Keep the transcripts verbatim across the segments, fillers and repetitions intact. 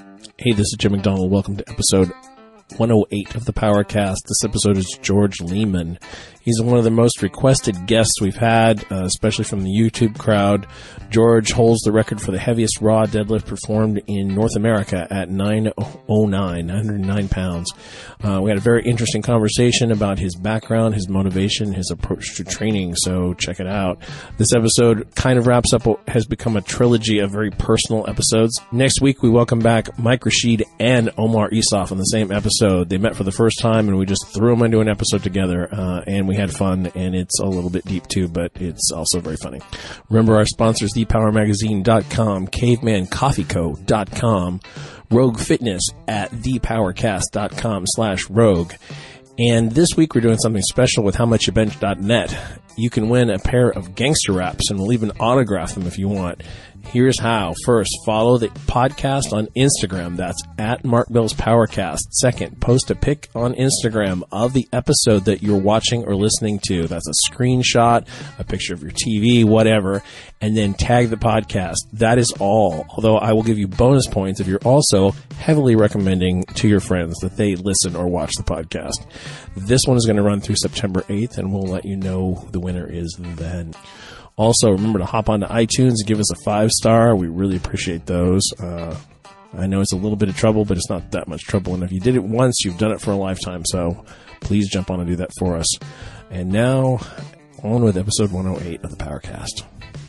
Hey, this is Jim McDonald. Welcome to episode one oh eight of the Powercast. This episode is George Lehman. He's one of the most requested guests we've had, uh, especially from the YouTube crowd. George holds the record for the heaviest raw deadlift performed in North America at nine oh nine, nine hundred nine pounds. Uh, we had a very interesting conversation about his background, his motivation, his approach to training, so check it out. This episode kind of wraps up what has become a trilogy of very personal episodes. Next week, we welcome back Mike Rashid and Omar Isuf on the same episode. They met for the first time, and we just threw them into an episode together, uh, and we had fun, and it's a little bit deep too, but it's also very funny. Remember our sponsors, the power magazine dot com, caveman coffee co dot com, Rogue Fitness at the powercast dot com slash rogue. And this week we're doing something special with how much you bench dot net. You can win a pair of gangster wraps, and we'll even autograph them if you want. Here's how. First, follow the podcast on Instagram. That's at Mark Bill's Powercast. Second, post a pic on Instagram of the episode that you're watching or listening to. That's a screenshot, a picture of your T V, whatever, and then tag the podcast. That is all. Although I will give you bonus points if you're also heavily recommending to your friends that they listen or watch the podcast. This one is going to run through September eighth, and we'll let you know who the winner is then. Also, remember to hop onto iTunes and give us a five-star. We really appreciate those. Uh, I know it's a little bit of trouble, but it's not that much trouble. And if you did it once, you've done it for a lifetime. So please jump on and do that for us. And now, on with episode one oh eight of the Powercast.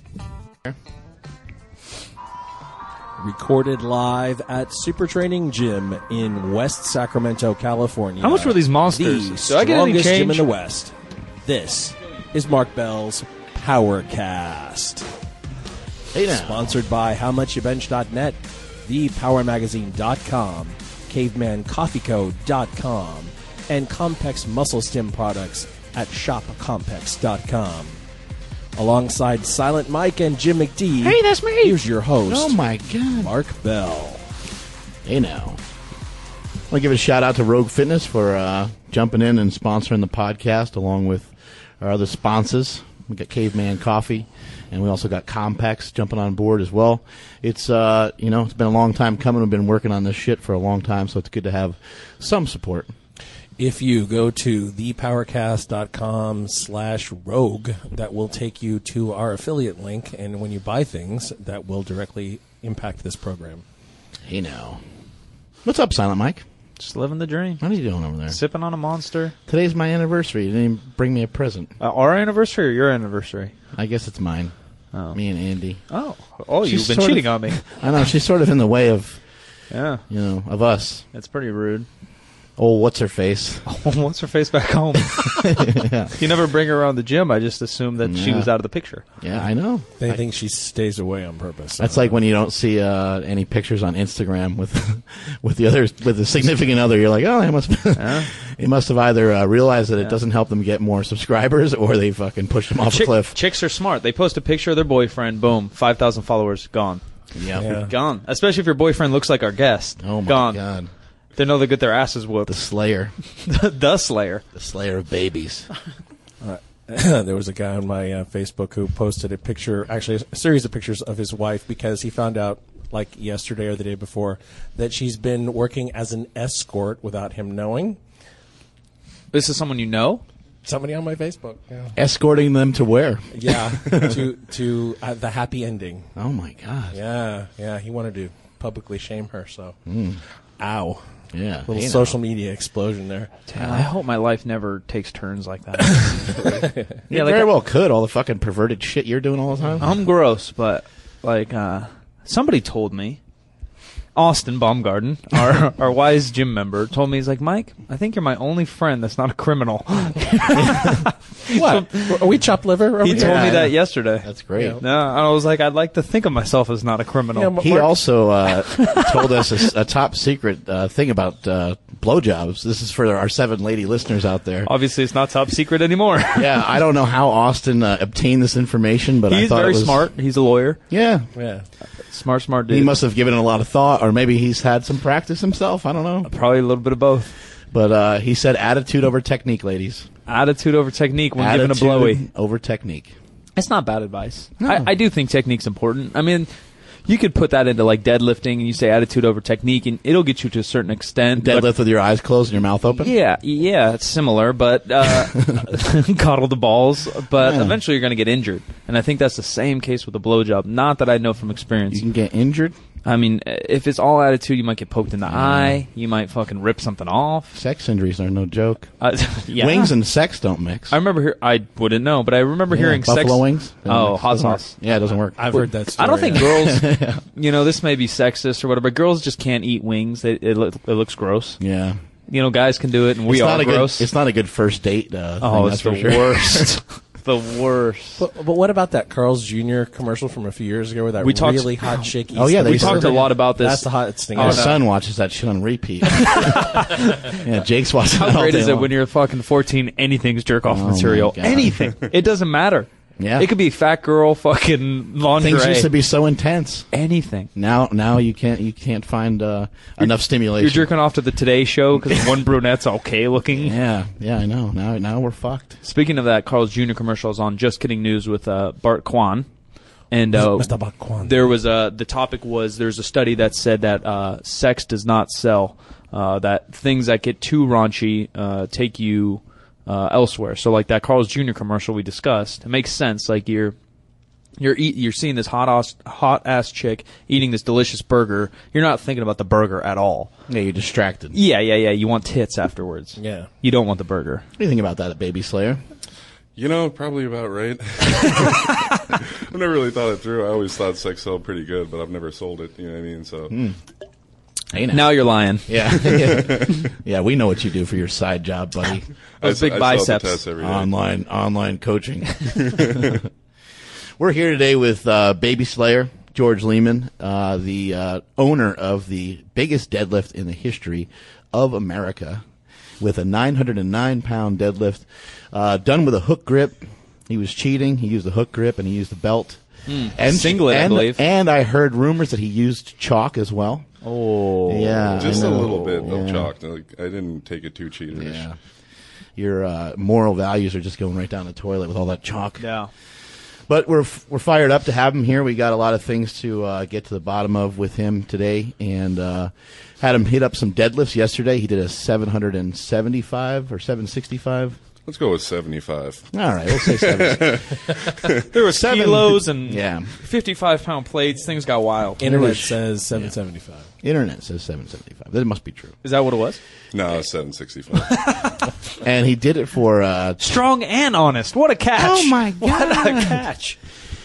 Recorded live at Super Training Gym in West Sacramento, California. How much were these monsters? The Do I get any strongest change? gym in the West. This is Mark Bell's Powercast. Hey now. Sponsored by how much you bench dot net, the power magazine dot com, caveman coffee co dot com, and Compex Muscle Stim products at shop compex dot com. Alongside Silent Mike and Jim McD, Hey, that's me. here's your host, Oh my God. Mark Bell. Hey now. I want to give a shout out to Rogue Fitness for uh, jumping in and sponsoring the podcast along with our other sponsors. We got Caveman Coffee, and we also got Compex jumping on board as well. It's uh, you know, it's been a long time coming. We've been working on this shit for a long time, so it's good to have some support. If you go to the powercast dot com slash rogue, that will take you to our affiliate link, and when you buy things, that will directly impact this program. Hey now. What's up, Silent Mike? Just living the dream. What are you doing over there? Sipping on a monster. Today's my anniversary. You didn't even bring me a present. Uh, our anniversary or your anniversary? I guess it's mine. Oh. Me and Andy. Oh. Oh, She's you've been sort cheating of- on me. I know, she's sort of in the way of, Yeah. you know, of us. It's pretty rude. Oh, what's her face? What's her face back home? Yeah. You never bring her around the gym. I just assumed that she Yeah. was out of the picture. Yeah, I know. They think she stays away on purpose. That's like when you don't see uh, any pictures on Instagram with with the other with the significant other. You're like, oh, they must Yeah. they must have either uh, realized that it Yeah. doesn't help them get more subscribers, or they fucking pushed them off a Chick- cliff. Chicks are smart. They post a picture of their boyfriend. Boom. five thousand followers. Gone. Yeah. Yeah. Gone. Especially if your boyfriend looks like our guest. Oh my Gone. God. They know they get their asses whooped. The Slayer, The Slayer. the Slayer of babies. there was a guy on my uh, Facebook who posted a picture, actually a series of pictures of his wife, because he found out, like yesterday or the day before, that she's been working as an escort without him knowing. This is someone you know? Somebody on my Facebook. Yeah, Escorting them to where? yeah to to uh, the happy ending. Oh my God. Yeah, yeah. He wanted to publicly shame her, so. Mm. Ow. Yeah. Little Hey now. social media explosion there. I hope my life never takes turns like that. You Yeah, like very I- well could. All the fucking perverted shit you're doing all the time. I'm gross, but like uh, somebody told me, Austin Baumgarten, our our wise gym member, told me, he's like, Mike, I think you're my only friend that's not a criminal. What? Are we chopped liver? Are He we- told Yeah, me I that know. yesterday. That's great. Yeah. No, I was like, I'd like to think of myself as not a criminal. Yeah, but- He Mark- also uh, told us a, s- a top secret uh, thing about uh, blowjobs. This is for our seven lady listeners out there. Obviously, it's not top secret anymore. Yeah, I don't know how Austin uh, obtained this information, but I He's thought very it was smart. He's a lawyer. Yeah, Yeah. Smart, smart dude. he must have given it a lot of thought, or maybe he's had some practice himself. I don't know, Probably a little bit of both. but uh, he said attitude over technique, ladies. Attitude over technique when attitude given a blowy. over technique. It's not bad advice. No. I, I do think technique's important. I mean, you could put that into like deadlifting, and you say attitude over technique, and it'll get you to a certain extent. Deadlift but, with your eyes closed and your mouth open? Yeah, yeah, it's similar, but uh, coddle the balls. But Yeah. eventually you're going to get injured. And I think that's the same case with a blowjob. Not that I know from experience. You can get injured? I mean, if it's all attitude, you might get poked in the eye. You might fucking rip something off. Sex injuries are no joke. Uh, yeah. Wings and sex don't mix. I remember, hear- I wouldn't know, but I remember Yeah, hearing buffalo sex. wings. They don't Oh, mix. hot Doesn't work. sauce. Yeah, it doesn't work. I've heard that story. I don't think yeah. girls, you know, this may be sexist or whatever, but girls just can't eat wings. They, it, look, it looks gross. Yeah. You know, guys can do it, and we it's are not a gross. Good, it's not a good first date. Uh, oh, thing, it's that's the for sure. worst. The worst. But, but what about that Carl's Junior commercial from a few years ago where that We talked- really hot chick eats Oh, yeah, the they We used to- talked a lot about this. That's the hot thing. My Oh, no. son watches that shit on repeat. yeah, Jake's watching How it all great day is it long. when you're fucking fourteen, anything's jerk-off Oh, my material. God. Anything. It doesn't matter. Yeah. It could be fat girl, fucking lingerie. Things used to be so intense. anything. Now, now you can't you can't find uh, enough stimulation. You're jerking off to the Today Show because one brunette's okay looking. Yeah, yeah, I know. Now, now we're fucked. Speaking of that, Carl's Junior commercial is on Just Kidding News with uh, Bart Kwan. And uh, Mister Bakwan. there was a, the topic was there's a study that said that uh, sex does not sell, uh, that things that get too raunchy uh, take you uh, elsewhere. So like that Carl's Junior commercial we discussed, it makes sense. Like you're you're eat, you're seeing this hot ass hot ass chick eating this delicious burger. You're not thinking about the burger at all. Yeah, you're distracted. Yeah, yeah, yeah. You want tits afterwards. Yeah. You don't want the burger. What do you think about that, Baby Slayer? You know, probably about right. I've never really thought it through. I always thought sex sold pretty good, but I've never sold it. You know what I mean? So Hey, now. Now you're lying. Yeah, yeah, yeah. We know what you do for your side job, buddy. Those I, big I biceps. Sell the test every day. Online, online coaching. We're here today with uh, Baby Slayer, George Lehman, uh, the uh, owner of the biggest deadlift in the history of America, with a nine hundred nine pound deadlift, uh, done with a hook grip. He was cheating. He used the hook grip and he used the belt. And Singlet, I and, believe. And I heard rumors that he used chalk as well. Oh. Yeah, Just I a know. little bit of Yeah. chalk. Like, I didn't take it too cheaterish. Yeah. Your uh, moral values are just going right down the toilet with all that chalk. Yeah. But we're we're fired up to have him here. We got a lot of things to uh, get to the bottom of with him today, and uh, had him hit up some deadlifts yesterday. He did a seven hundred seventy-five or seven sixty-five. Let's go with seventy-five. All right, we'll say seven. There were Seven- kilos and Yeah. fifty-five pound plates. Things got wild. Internet was- says seven seventy-five. Internet says seven seventy-five. That must be true. Is that what it was? No, seven sixty-five. And he did it for uh, Strong and honest. What a catch. Oh, my What a God. catch.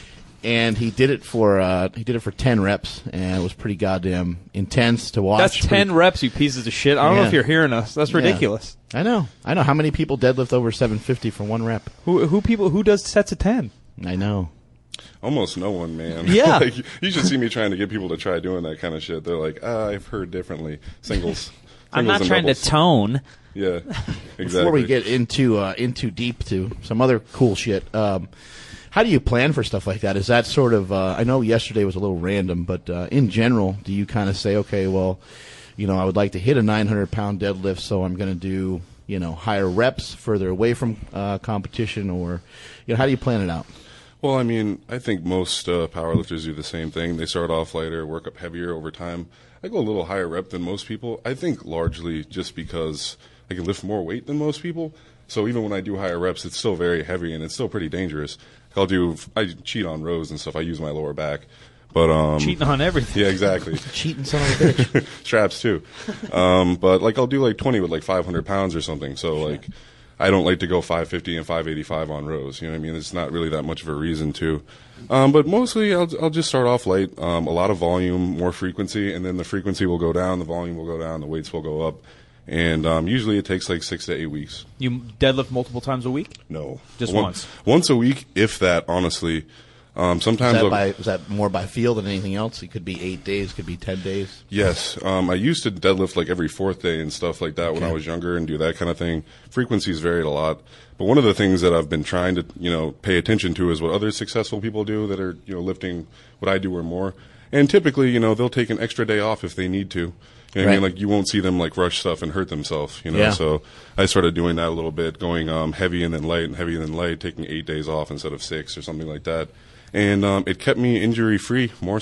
and he did it for uh, he did it for ten reps, and it was pretty goddamn intense to watch. That's ten Pretty- reps, you pieces of shit. I don't know Yeah. if you're hearing us. That's Yeah. ridiculous. I know. I know. How many people deadlift over seven fifty for one rep? Who who people who does sets of ten? I know. Almost no one, man. Yeah. Like, you should see me trying to get people to try doing that kind of shit. They're like, ah, I've heard differently. Singles. I'm Singles not and trying doubles. to tone. Yeah, exactly. Before we get into uh, into deep to some other cool shit, um, how do you plan for stuff like that? Is that sort of? Uh, I know yesterday was a little random, but uh, in general, do you kind of say, okay, well, you know, I would like to hit a nine hundred pound deadlift, so I'm going to do, you know, higher reps further away from uh, competition, or, you know, how do you plan it out? Well, I mean, I think most uh, powerlifters do the same thing. They start off lighter, work up heavier over time. I go a little higher rep than most people. I think largely just because I can lift more weight than most people. So even when I do higher reps, it's still very heavy and it's still pretty dangerous. I'll do, I cheat on rows and stuff. I use my lower back. But um, Cheating on everything. yeah, exactly. Cheating son of a bitch. Straps too. Um, but like I'll do like twenty with like five hundred pounds or something. So like I don't like to go five fifty and five eighty-five on rows. You know what I mean? It's not really that much of a reason to. Um, but mostly I'll I'll just start off light. Um, a lot of volume, more frequency, and then the frequency will go down, the volume will go down, the weights will go up. And um, usually it takes like six to eight weeks. You deadlift multiple times a week? No, Just One- once? Once a week, if that. Honestly, um, Is sometimes that, I'll- by, is that more by feel than anything else? It could be eight days, could be ten days. Yes, um, I used to deadlift like every fourth day and stuff like that when I was younger and do that kind of thing. Frequencies varied a lot, but one of the things that I've been trying to, you know, pay attention to is what other successful people do that are, you know, lifting what I do or more. And typically, you know, they'll take an extra day off if they need to. You know what I mean? Right. Like you won't see them like rush stuff and hurt themselves, you know. Yeah. So I started doing that a little bit, going um, heavy and then light and heavy and then light, taking eight days off instead of six or something like that. And um, it kept me injury free more so.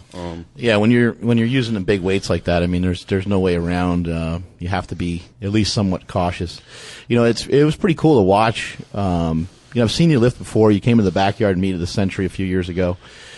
Um, Yeah, when you're when you're using the big weights like that, I mean, there's there's no way around. Uh, you have to be at least somewhat cautious. You know, it's it was pretty cool to watch. Um, you know, I've seen you lift before. You came to the backyard meet of the Century a few years ago.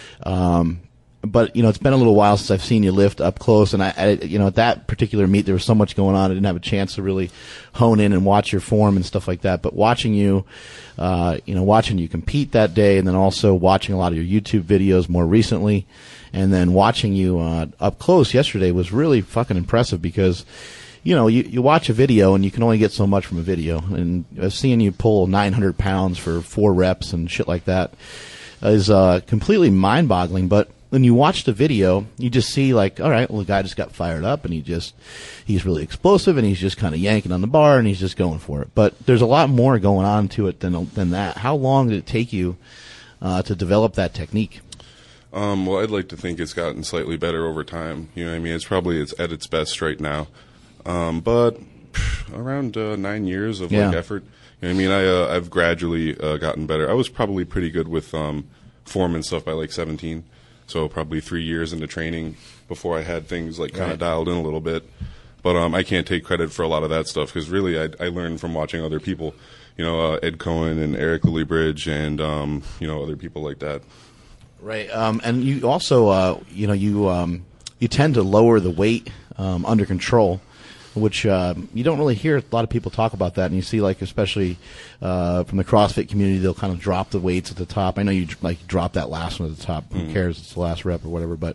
Um, but you know, it's been a little while since I've seen you lift up close. And I, I, you know, at that particular meet, there was so much going on. I didn't have a chance to really hone in and watch your form and stuff like that. But watching you, uh, you know, watching you compete that day, and then also watching a lot of your YouTube videos more recently. And then watching you uh, up close yesterday was really fucking impressive because, you know, you, you watch a video and you can only get so much from a video. And uh, seeing you pull nine hundred pounds for four reps and shit like that is uh, completely mind-boggling. But when you watch the video, you just see like, all right, well, the guy just got fired up and he just, he's really explosive and he's just kind of yanking on the bar and he's just going for it. But there's a lot more going on to it than than that. How long did it take you uh, to develop that technique? Um, well, I'd like to think it's gotten slightly better over time. You know what I mean? It's probably it's at its best right now. Um, but pff, around uh, nine years of Yeah. like effort. You know what I mean? I, uh, I've gradually uh, gotten better. I was probably pretty good with um, form and stuff by like seventeen. So probably three years into training before I had things like kind of Right. dialed in a little bit. But um, I can't take credit for a lot of that stuff because really I, I learned from watching other people. You know, uh, Ed Cohen and Eric Lillybridge and, um, you know, other people like that. Right, um, and you also, uh, you know, you um, you tend to lower the weight um, under control, which uh, you don't really hear a lot of people talk about that. And you see, like, especially uh, from the CrossFit community, they'll kind of drop the weights at the top. I know you like drop that last one at the top. Who cares? It's the last rep or whatever. But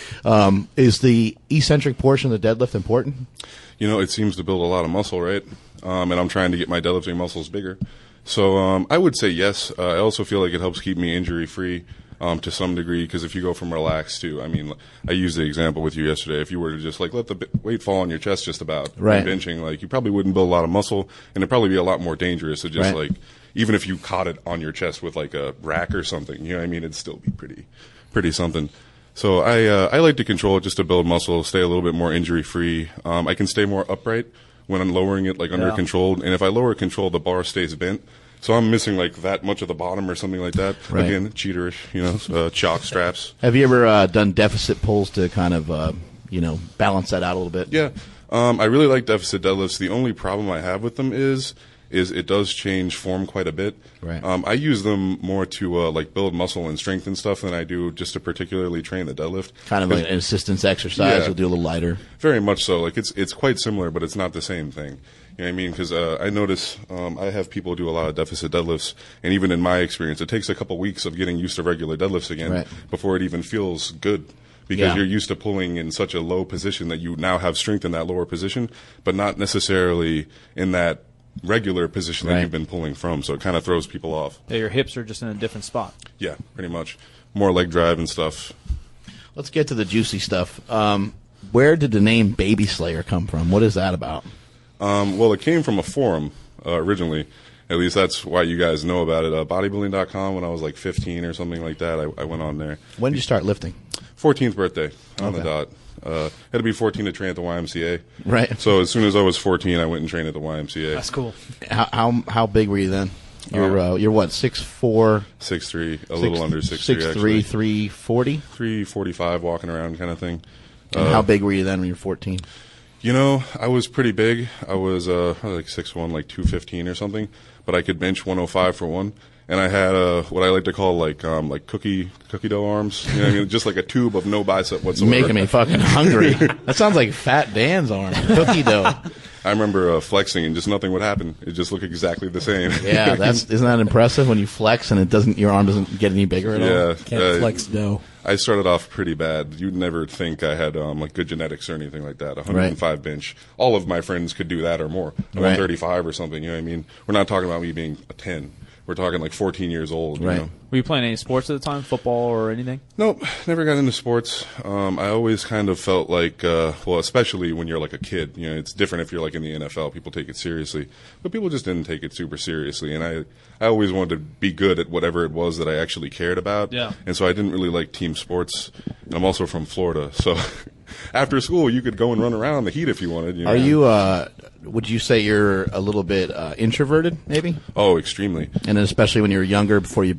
um, is the eccentric portion of the deadlift important? You know, it seems to build a lot of muscle, right? Um, and I'm trying to get my deadlifting muscles bigger. So um, I would say yes. Uh, I also feel like it helps keep me injury free. Um, to some degree, because if you go from relaxed to, I mean, I used the example with you yesterday. If you were to just like let the b- weight fall on your chest just about, Right. and benching, like you probably wouldn't build a lot of muscle, and it'd probably be a lot more dangerous to just Right. like, even if you caught it on your chest with like a rack or something, you know what I mean? It'd still be pretty, pretty something. So I, uh, I like to control it just to build muscle, stay a little bit more injury free. Um, I can stay more upright when I'm lowering it like under Yeah. control, and if I lower control, the bar stays bent. So I'm missing like that much of the bottom or something like that. Right. Again, cheaterish, you know, uh, chalk straps. Have you ever uh, done deficit pulls to kind of, uh, you know, balance that out a little bit? Yeah, um, I really like deficit deadlifts. The only problem I have with them is is it does change form quite a bit. Right. Um, I use them more to uh, like build muscle and strength and stuff than I do just to particularly train the deadlift. Kind of like an assistance exercise. Yeah. You'll do a little lighter. Very much so. Like it's it's quite similar, but it's not the same thing. You know what I mean? Because uh, I notice um, I have people do a lot of deficit deadlifts, and even in my experience, it takes a couple weeks of getting used to regular deadlifts again Right. before it even feels good. Because Yeah. you're used to pulling in such a low position that you now have strength in that lower position, but not necessarily in that regular position that Right. you've been pulling from. So it kind of throws people off. Yeah, your hips are just in a different spot. Yeah, pretty much. More leg drive and stuff. Let's get to the juicy stuff. Um, where did the name Baby Slayer come from? What is that about? Um, well, it came from a forum uh, originally. At least that's why you guys know about it. Uh, bodybuilding dot com when I was like fifteen or something like that. I, I went on there. When did you start lifting? fourteenth birthday on Okay. the dot. Uh, had to be fourteen to train at the Y M C A. Right. So as soon as I was fourteen, I went and trained at the Y M C A. That's cool. How how, how big were you then? You're Um, uh, you're what six four, six three, a little under six three, six actually. three, three forty. three forty-five walking around kind of thing. And how big were you then when you were fourteen? You know, I was pretty big. I was uh, like six one, like two fifteen or something, but I could bench one oh five for one. And I had uh, what I like to call like um, like cookie cookie dough arms. You know what I mean? Just like a tube of no bicep You're whatsoever. making me fucking hungry. That sounds like Fat Dan's arm. Cookie dough. I remember uh, flexing and just nothing would happen. It just looked exactly the same. Yeah, that's isn't that impressive when you flex and it doesn't your arm doesn't get any bigger at all? yeah. Can't uh, flex dough. I started off pretty bad. You'd never think I had um, like good genetics or anything like that. one hundred five bench. All of my friends could do that or more. Right. one thirty-five or something. You know what I mean? We're not talking about me being a ten. We're talking like fourteen years old. You Right. know? Were you playing any sports at the time, football or anything? Nope, never got into sports. Um, I always kind of felt like, uh, well, especially when you're like a kid, you know, it's different if you're like in the N F L. People take it seriously, but people just didn't take it super seriously. And I, I always wanted to be good at whatever it was that I actually cared about. Yeah. And so I didn't really like team sports. And I'm also from Florida, so after school you could go and run around in the heat if you wanted. You know? Are you? Uh, would you say you're a little bit uh, introverted, maybe? Oh, extremely. And then especially when you were younger, before you built up a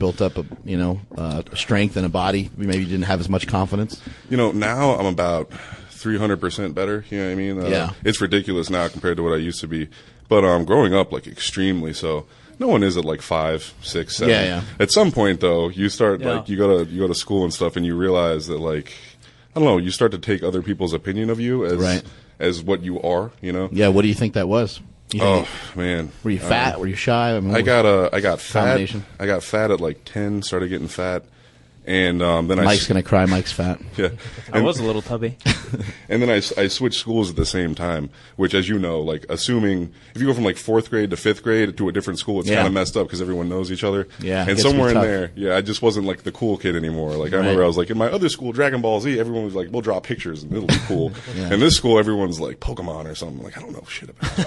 you know, uh, strength and a body? Maybe you didn't have as much confidence. You know, now I'm about three hundred percent better. You know what I mean? Uh, Yeah. It's ridiculous now compared to what I used to be. But um, growing up, like, extremely so. No one is at like five, six, seven. Yeah, yeah. At some point, though, you start Yeah. like you go to you go to school and stuff, and you realize that like I don't know, you start to take other people's opinion of you as Right. as what you are. You know? Yeah, what do you think that was? You think, Oh man, were you fat? Um, were you shy? I, mean, what I was- got uh, I got fat. Combination. I got fat at like ten. Started getting fat, and um, then I Mike's s- gonna cry. Mike's fat. yeah. I was a little tubby. And then I, s- I switched schools at the same time, which, as you know, like, assuming if you go from like fourth grade to fifth grade to a different school, it's Yeah. kind of messed up because everyone knows each other. Yeah, it And gets to be somewhere in tough. there, yeah, I just wasn't like the cool kid anymore. Like, I Right. remember I was like, in my other school, Dragon Ball Z, everyone was like, we'll draw pictures and it'll be cool. Yeah. And this school, everyone's like Pokemon or something. Like, I don't know shit about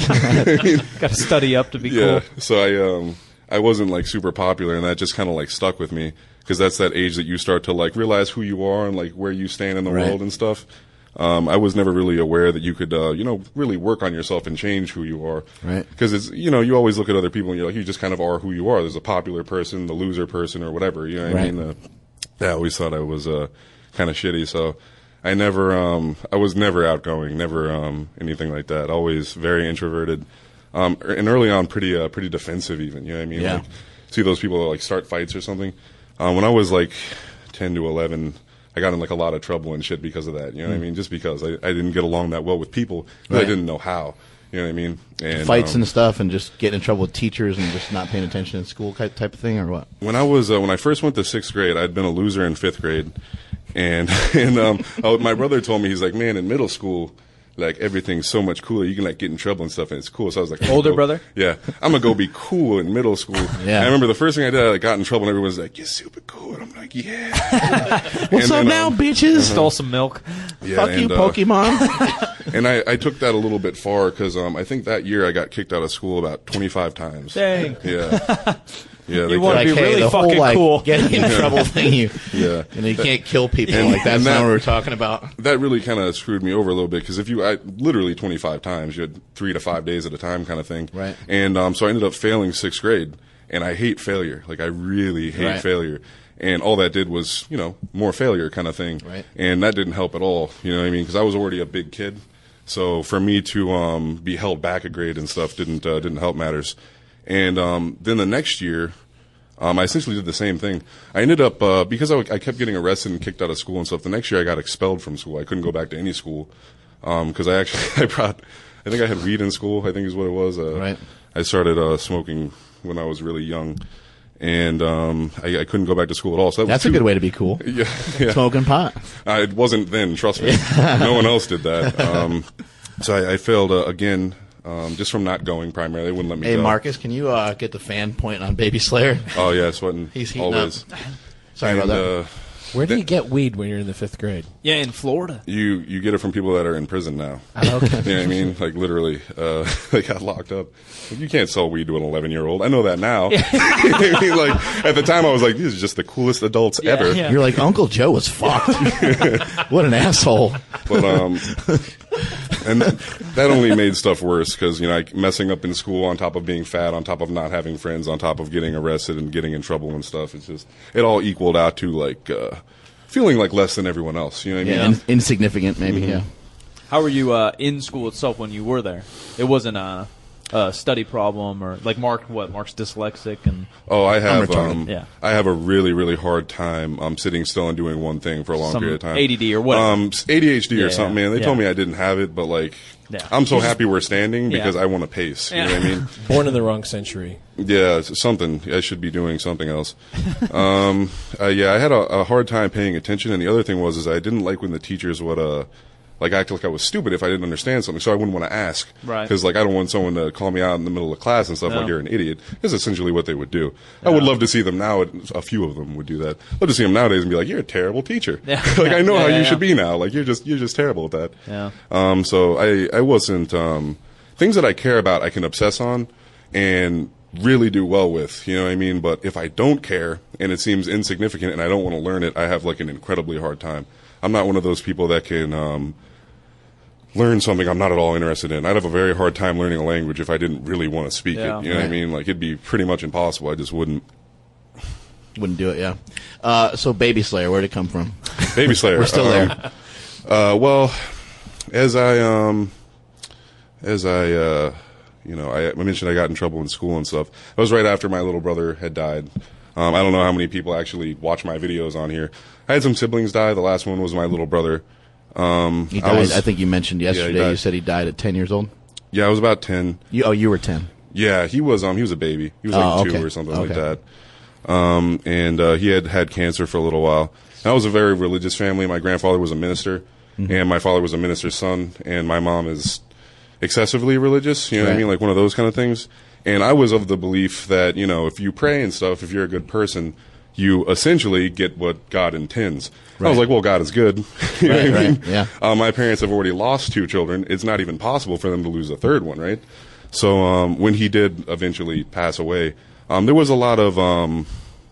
that. Got to study up to be Yeah. cool. So I um I wasn't like super popular, and that just kind of like stuck with me because that's that age that you start to like realize who you are and like where you stand in the Right. world and stuff. Um, I was never really aware that you could, uh, you know, really work on yourself and change who you are. Right. Because it's, you know, you always look at other people and you're like, you just kind of are who you are. There's a popular person, the loser person, or whatever. You know what Right. I mean? Uh, I always thought I was uh, kind of shitty, so I never, um, I was never outgoing, never um, anything like that. Always very introverted, um, and early on, pretty, uh, pretty defensive. Even, you know what I mean? Yeah. Like, see those people that like start fights or something. Um, when I was like ten to eleven. I got in like a lot of trouble and shit because of that. You know what I mean? Just because I, I didn't get along that well with people, 'cause Right. I didn't know how. You know what I mean? And, Fights um, and stuff, and just getting in trouble with teachers and just not paying attention in school type type of thing, or what? when I was uh, when I first went to sixth grade, I'd been a loser in fifth grade, and and um, oh, my brother told me, he's like, man, in middle school, like everything's so much cooler. You can like get in trouble and stuff, and it's cool. So I was like, I'm gonna Older go- brother? yeah, I'm gonna go be cool in middle school. Yeah. I remember the first thing I did, I like, got in trouble, and everyone's like, you're super cool, and I'm like, yeah. What's And up then, now, um, bitches? Stole some milk. Yeah, Fuck you, and, uh, Pokemon. And I, I took that a little bit far because um, I think that year I got kicked out of school about twenty-five times. Dang. Yeah. Yeah. they wanna kept- be hey, really the whole, fucking like, cool. getting in trouble thing. You, Yeah. and you can't kill people. And- like that's and not that- what we were talking about. that really kind of screwed me over a little bit because if you, I literally twenty-five times, you had three to five days at a time kind of thing. Right. And um, so I ended up failing sixth grade, and I hate failure. Like I really hate Right. failure. And all that did was, you know, more failure kind of thing. Right. And that didn't help at all. You know what I mean? Because I was already a big kid. So for me to um, be held back a grade and stuff didn't uh, didn't help matters. And um, then the next year, um, I essentially did the same thing. I ended up uh, because I, I kept getting arrested and kicked out of school and stuff. The next year, I got expelled from school. I couldn't go back to any school because I actually I brought. I think I had weed in school. I think is what it was. Uh, Right. I started uh, smoking when I was really young, and um, I, I couldn't go back to school at all. So that was That's a too- good way to be cool. Yeah, yeah. Smoking pot. Uh, it wasn't then, trust me. No one else did that. Um, so I, I failed uh, again, um, just from not going primarily. They wouldn't let me Hey, go. Marcus, can you uh, get the fan pointing on Baby Slayer? Oh, yeah, sweting. He's heating always. up. Sorry And, about that. uh, Where do you get weed when you're in the fifth grade? Yeah, in Florida. you, you get it from people that are in prison now. Okay. You know what I mean? Like, literally, uh, they got locked up. You can't sell weed to an eleven-year-old. I know that now. I mean, like, at the time, I was like, these are just the coolest adults ever. yeah. You're like, Uncle Joe was fucked. What an asshole. But um, and that, that only made stuff worse because you know, like messing up in school on top of being fat, on top of not having friends, on top of getting arrested and getting in trouble and stuff. It's just it all equaled out to like uh, feeling like less than everyone else. You know what I mean? Yeah, in- insignificant, maybe. Mm-hmm. Yeah. How were you uh, in school itself when you were there? It wasn't a, a study problem or like Mark. What Mark's dyslexic and Oh, I have retarded. um, Yeah. I have a really really hard time um, sitting still and doing one thing for a long Some period of time. A D D or whatever. Um, A D H D Yeah, or something, man. They yeah. told me I didn't have it, but like. Yeah. I'm so happy we're standing because Yeah. I want to pace. You Yeah. know what I mean? Born in the wrong century. Yeah, it's something. I should be doing something else. um, uh, yeah, I had a, a hard time paying attention, and the other thing was is I didn't like when the teachers would uh, like act like I was stupid if I didn't understand something, so I wouldn't want to ask. Right. Because like I don't want someone to call me out in the middle of class and stuff No. like you're an idiot. That's essentially what they would do. I would love to see them now. A few of them would do that. I'd love to see them nowadays and be like, "You're a terrible teacher. Yeah. like I know Yeah, how yeah, you yeah. should be now. Like you're just you're just terrible at that." Yeah. Um, so I, I wasn't, um, things that I care about, I can obsess on and really do well with, you know what I mean? But if I don't care and it seems insignificant and I don't want to learn it, I have like an incredibly hard time. I'm not one of those people that can, um, learn something I'm not at all interested in. I'd have a very hard time learning a language if I didn't really want to speak Yeah. it. You know what I Right. mean? Like it'd be pretty much impossible. I just wouldn't. Wouldn't do it, yeah. Uh, so Baby Slayer, where'd it come from? Baby Slayer. We're still um, there. Uh, well, as I um, as I uh, you know, I, I mentioned I got in trouble in school and stuff. That was right after my little brother had died. Um, I don't know how many people actually watch my videos on here. I had some siblings die. The last one was my little brother. Um, He died, I, I, was, think you mentioned yesterday, died. you said he died at ten years old? yeah, I was about ten. You, oh, you were ten. Yeah, he was um he was a baby. He was like Oh, two okay. or something Okay. like that. Um, and uh, he had had cancer for a little while. And I was a very religious family. My grandfather was a minister, Mm-hmm. and my father was a minister's son, and my mom is excessively religious. You know what I Right. mean? Like one of those kind of things. And I was of the belief that, you know, if you pray and stuff, if you're a good person, you essentially get what God intends. I was Right. like, well, God is good. You know Right, what I mean? right, yeah. Uh, my parents have already lost two children. It's not even possible for them to lose a third one, right? So um, when he did eventually pass away, um, there was a lot of um,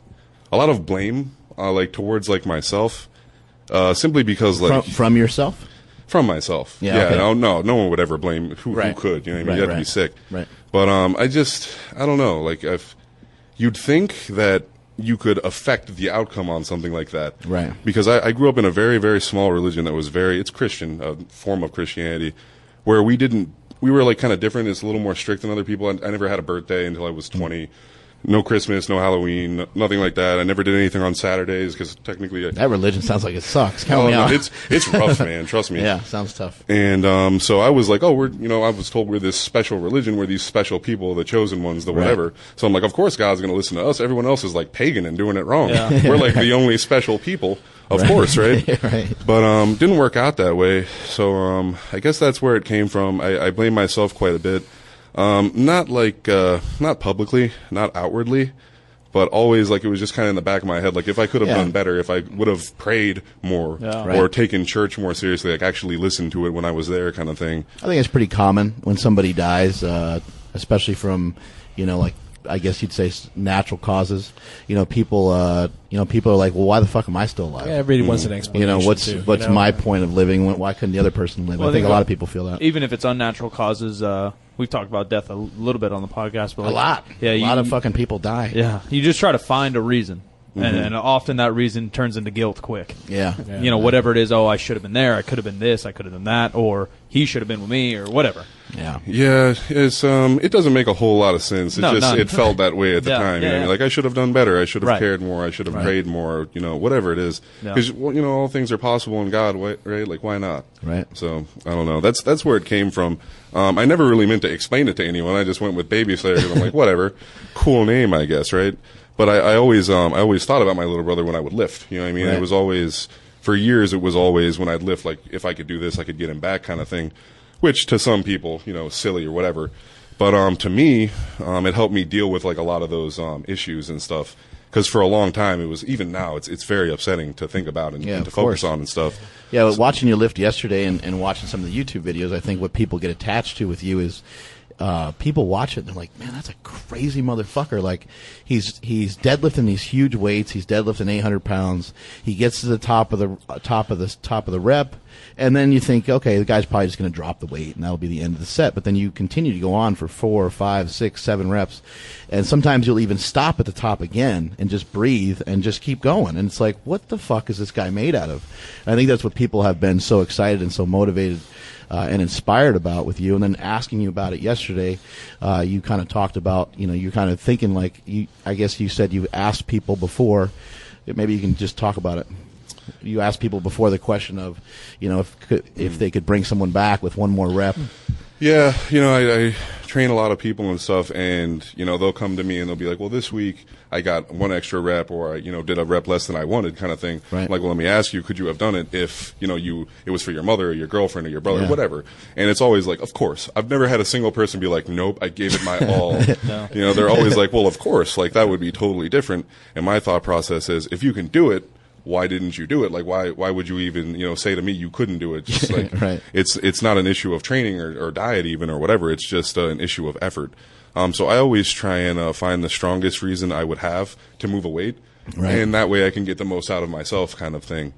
a lot of blame, uh, like towards like myself, uh, simply because like From, from yourself? from myself. Yeah, okay. no, no, no one would ever blame who, Right. who could. You know what I mean? Right, you have to right. be sick. Right. But um, I just, I don't know. Like, if you'd think that you could affect the outcome on something like that, Right. Because I, I grew up in a very, very small religion that was very, it's Christian, a form of Christianity, where we didn't, we were like kind of different. It's a little more strict than other people. I, I never had a birthday until I was twenty. No Christmas, no Halloween, no- nothing like that. I never did anything on Saturdays because technically, I, That religion sounds like it sucks. Count Oh, me no, out. it's it's rough, man. Trust me. Yeah, sounds tough. And um, so I was like, oh, we're, you know, I was told we're this special religion, we're these special people, the chosen ones, the whatever. So I'm like, of course God's going to listen to us. Everyone else is like pagan and doing it wrong. Yeah. We're like the only special people, of course, right? Right. But um, didn't work out that way. So um, I guess that's where it came from. I, I blame myself quite a bit. Um, not like, uh, not publicly, not outwardly, but always like it was just kind of in the back of my head. Like if I could have Yeah. done better, if I would have prayed more Yeah. Right. or taken church more seriously, like actually listened to it when I was there kind of thing. I think it's pretty common when somebody dies, uh, especially from, you know, like, I guess you'd say s- natural causes. You know, people, uh, you know, people are like, well, why the fuck am I still alive? Yeah, everybody wants an you explanation. know, what's too, you what's know? my point of living? Why- Why couldn't the other person live? Well, I I think think a lot that- of people feel that. Even if it's unnatural causes, uh, we've talked about death a l- little bit on the podcast. But A like, lot. Yeah, a you, lot of fucking people die. Yeah, you just try to find a reason, Mm-hmm. and, and often that reason turns into guilt quick. Yeah. Yeah. You know, whatever it is. Oh, I should have been there. I could have been this. I could have done that. Or he should have been with me. Or whatever. Yeah. Yeah, it's um, it doesn't make a whole lot of sense. It No, just none. it felt that way at the Yeah, time. yeah, you know, what I mean? yeah. Like I should have done better. I should have Right. cared more. I should have Right. prayed more. You know, whatever it is, Yeah. because you know all things are possible in God, why- right? Like why not? Right. So I don't know. That's that's where it came from. Um, I never really meant to explain it to anyone. I just went with Baby Slayer because I'm like, whatever, cool name, I guess, right? But I, I always um, I always thought about my little brother when I would lift. You know what I mean? Right. It was always for years. It was always when I'd lift, like if I could do this, I could get him back, kind of thing. Which to some people, you know, silly or whatever. But um, to me, um, it helped me deal with like a lot of those um, issues and stuff. Because for a long time, it was even now, it's it's very upsetting to think about and, Yeah, and to of focus course. on and stuff. Yeah, well, watching you lift yesterday and, and watching some of the YouTube videos, I think what people get attached to with you is uh, people watch it and they're like, man, that's a crazy motherfucker. Like he's he's deadlifting these huge weights. He's deadlifting eight hundred pounds. He gets to the top of the uh, top of the top of the rep, and then you think, okay, the guy's probably just going to drop the weight, and that'll be the end of the set. But then you continue to go on for four, five, six, seven reps, and sometimes you'll even stop at the top again and just breathe and just keep going. And it's like, what the fuck is this guy made out of? And I think that's what people have been so excited and so motivated uh, and inspired about with you. And then asking you about it yesterday, uh, you kind of talked about, you know, you're kind of thinking like, you. I guess you said you asked people before. Maybe you can just talk about it. You asked people before the question of, you know, if could, if they could bring someone back with one more rep. Yeah, you know, I, I train a lot of people and stuff, and you know, they'll come to me and they'll be like, "Well, this week I got one extra rep, or I, you know, did a rep less than I wanted," kind of thing. Right. I'm like, well, let me ask you, could you have done it if you know you it was for your mother or your girlfriend or your brother, Yeah. or whatever? And it's always like, of course. I've never had a single person be like, "Nope, I gave it my all." No. You know, they're always like, "Well, of course." Like that would be totally different. And my thought process is, if you can do it, why didn't you do it? Like, why, why would you even, you know, say to me you couldn't do it? Just like, Right. it's, it's not an issue of training or, or diet even or whatever. It's just uh, an issue of effort. Um, so I always try and uh, find the strongest reason I would have to move a weight. Right. And that way I can get the most out of myself kind of thing.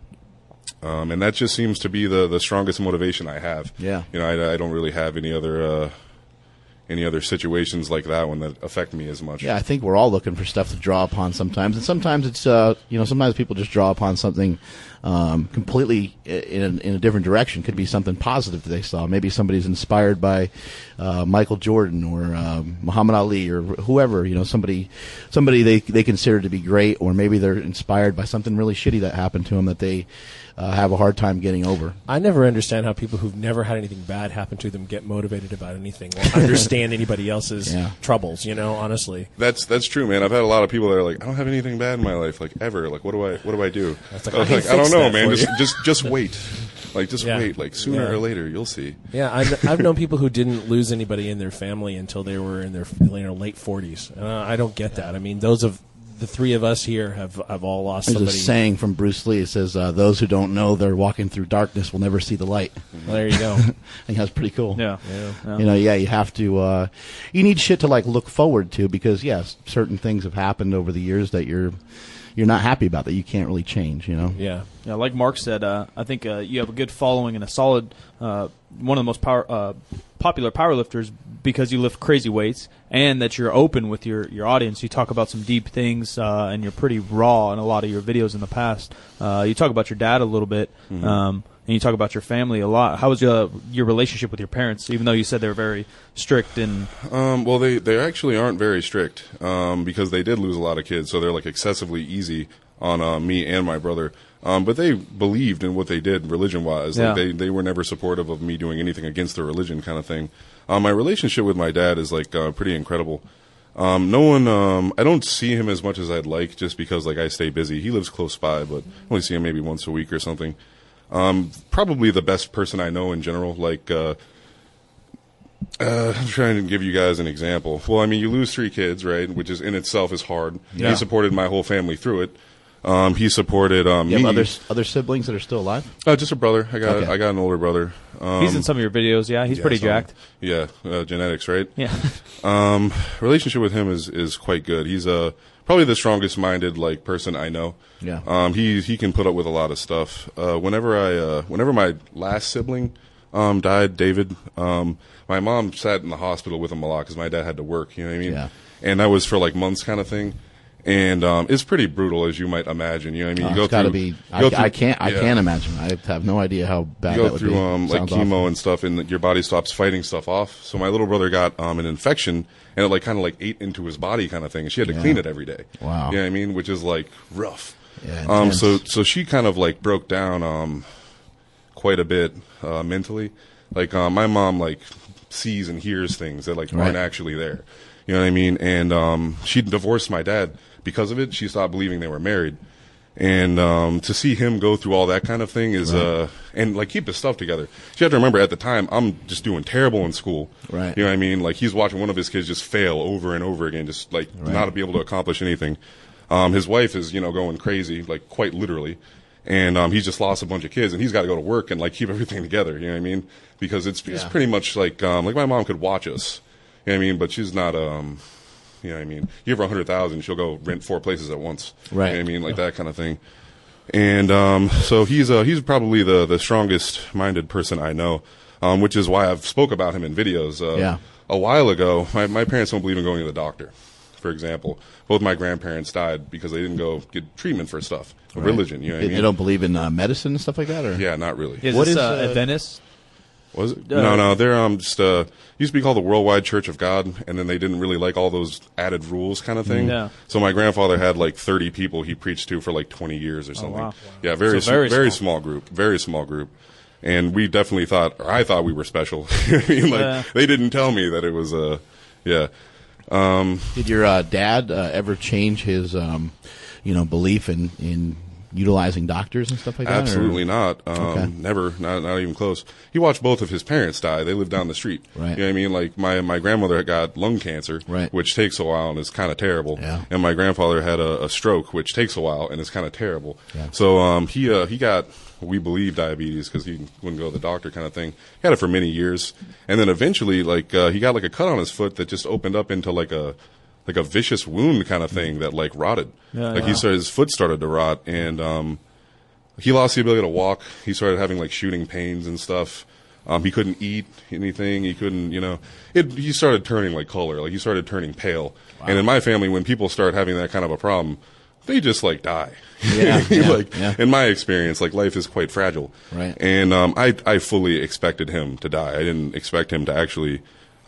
Um, and that just seems to be the, the strongest motivation I have. Yeah. You know, I, I don't really have any other, uh, any other situations like that one that affect me as much. Yeah, I think we're all looking for stuff to draw upon sometimes, and sometimes it's uh, you know sometimes people just draw upon something um, completely in a, in a different direction. Could be something positive that they saw. Maybe somebody's inspired by uh, Michael Jordan or um, Muhammad Ali or whoever. You know, somebody somebody they they consider to be great, or maybe they're inspired by something really shitty that happened to them that they uh, have a hard time getting over. I never understand how people who've never had anything bad happen to them get motivated about anything or understand anybody else's Yeah. troubles, you know, honestly. That's that's true, man. I've had a lot of people that are like, I don't have anything bad in my life, like ever. Like, what do I what do I do? That's like, I was I can like, I don't fix know, that man. for Just you. just just wait. Like, just Yeah. wait. Like, sooner Yeah. or later, you'll see. Yeah, I've, I've known people who didn't lose anybody in their family until they were in their you know, late forties. Uh, I don't get that. I mean, those of the three of us here have have all lost There's somebody. a saying from Bruce Lee. It says, uh, "Those who don't know they're walking through darkness will never see the light." Well, there you go. I think that's pretty cool. Yeah. Yeah. Yeah. You know, yeah, you have to. Uh, you need shit to like look forward to because yes, certain things have happened over the years that you're you're not happy about that you can't really change. You know. Yeah. Yeah, like Mark said, uh, I think uh, you have a good following and a solid, uh, one of the most power, uh, popular powerlifters because you lift crazy weights and that you're open with your, your audience. You talk about some deep things uh, and you're pretty raw in a lot of your videos in the past. Uh, you talk about your dad a little bit Mm-hmm. um, and you talk about your family a lot. How was your, your relationship with your parents, even though you said they were very strict and Um, well, they, they actually aren't very strict um, because they did lose a lot of kids, so they're like excessively easy on uh, me and my brother. Um, but they believed in what they did religion-wise. Yeah. Like they, they were never supportive of me doing anything against their religion kind of thing. Um, my relationship with my dad is like uh, pretty incredible. Um, no one, um, I don't see him as much as I'd like just because like I stay busy. He lives close by, but I only see him maybe once a week or something. Um, probably the best person I know in general. Like, uh, uh, I'm trying to give you guys an example. Well, I mean, you lose three kids, right? Which is in itself is hard. Yeah. He supported my whole family through it. Um, he supported um, You me. have other other siblings that are still alive. Uh, just a brother. I got Okay. I got an older brother. Um, he's in some of your videos. Yeah, he's yeah, pretty some- jacked. Yeah, uh, genetics, right? Yeah. Um, relationship with him is, is quite good. He's uh, probably the strongest minded like person I know. Yeah. Um, he he can put up with a lot of stuff. Uh, whenever I uh, whenever my last sibling um died, David, um, my mom sat in the hospital with him a lot because my dad had to work. You know what I mean? Yeah. And that was for like months, kind of thing. And um, it's pretty brutal, as you might imagine. You know what I mean? Uh, you go it's got to through- be. you I, go through- I can't. I yeah. can't imagine. I have no idea how bad You that go would through be. um, like Sounds chemo awful. and stuff, and your body stops fighting stuff off. So my little brother got um, an infection, and it like kind of like ate into his body, kind of thing. And she had to Yeah. clean it every day. Wow. You know what I mean? Which is like rough. Yeah, um. intense. So so she kind of like broke down um, quite a bit uh, mentally. Like um, my mom like sees and hears things that like Right. aren't actually there. You know what I mean? And um, she divorced my dad because of it. She stopped believing they were married. And um, to see him go through all that kind of thing is, Right. uh, and like keep his stuff together. You have to remember at the time, I'm just doing terrible in school. Right. You know what I mean? Like he's watching one of his kids just fail over and over again, just like Right. not to be able to accomplish anything. Um, his wife is, you know, going crazy, like quite literally. And um, he's just lost a bunch of kids, and he's got to go to work and like keep everything together. You know what I mean? Because it's it's Yeah. pretty much like um, like my mom could watch us. You know what I mean? But she's not um. You know what I mean? You give her a hundred thousand, she'll go rent four places at once. Right. You know what I mean? Like that kind of thing. And um, so he's uh, he's probably the the strongest minded person I know, um, which is why I've spoke about him in videos. Uh, Yeah. A while ago, my my parents don't believe in going to the doctor. For example, both my grandparents died because they didn't go get treatment for stuff, Right. religion. You know what They, I they mean? don't believe in uh, medicine and stuff like that, or Yeah, not really. Is What this is, uh, uh, Adventist? Was it? Uh, no, no. They're um just uh used to be called the Worldwide Church of God, and then they didn't really like all those added rules kind of thing. Yeah. So my grandfather had like thirty people he preached to for like twenty years or something. wow. Yeah, very So sm- very very, small. small. group, very small group. And we definitely thought, or I thought we were special. I mean, like Yeah. they didn't tell me that it was uh yeah. Um, did your uh, dad uh, ever change his, um, you know, belief in in utilizing doctors and stuff like that? or- Absolutely not. Um, Okay. Never. Not not even close. He watched both of his parents die. They lived down the street. Right. You know what I mean? Like my my grandmother got lung cancer, Right. which takes a while and is kind of terrible. Yeah. And my grandfather had a, a stroke, which takes a while and is kind of terrible. Yeah. So um, he uh, he got we believe diabetes because he wouldn't go to the doctor, kind of thing. He had it for many years, and then eventually, like uh, he got like a cut on his foot that just opened up into like a like a vicious wound kind of thing that like rotted. Yeah, like yeah. he started his foot started to rot, and um, he lost the ability to walk. He started having like shooting pains and stuff. Um, he couldn't eat anything. He couldn't, you know, it, he started turning like color, like he started turning pale. Wow. And in my family, when people start having that kind of a problem, they just like die. Yeah, yeah, like yeah. in my experience, like life is quite fragile. Right. And um, I I fully expected him to die. I didn't expect him to actually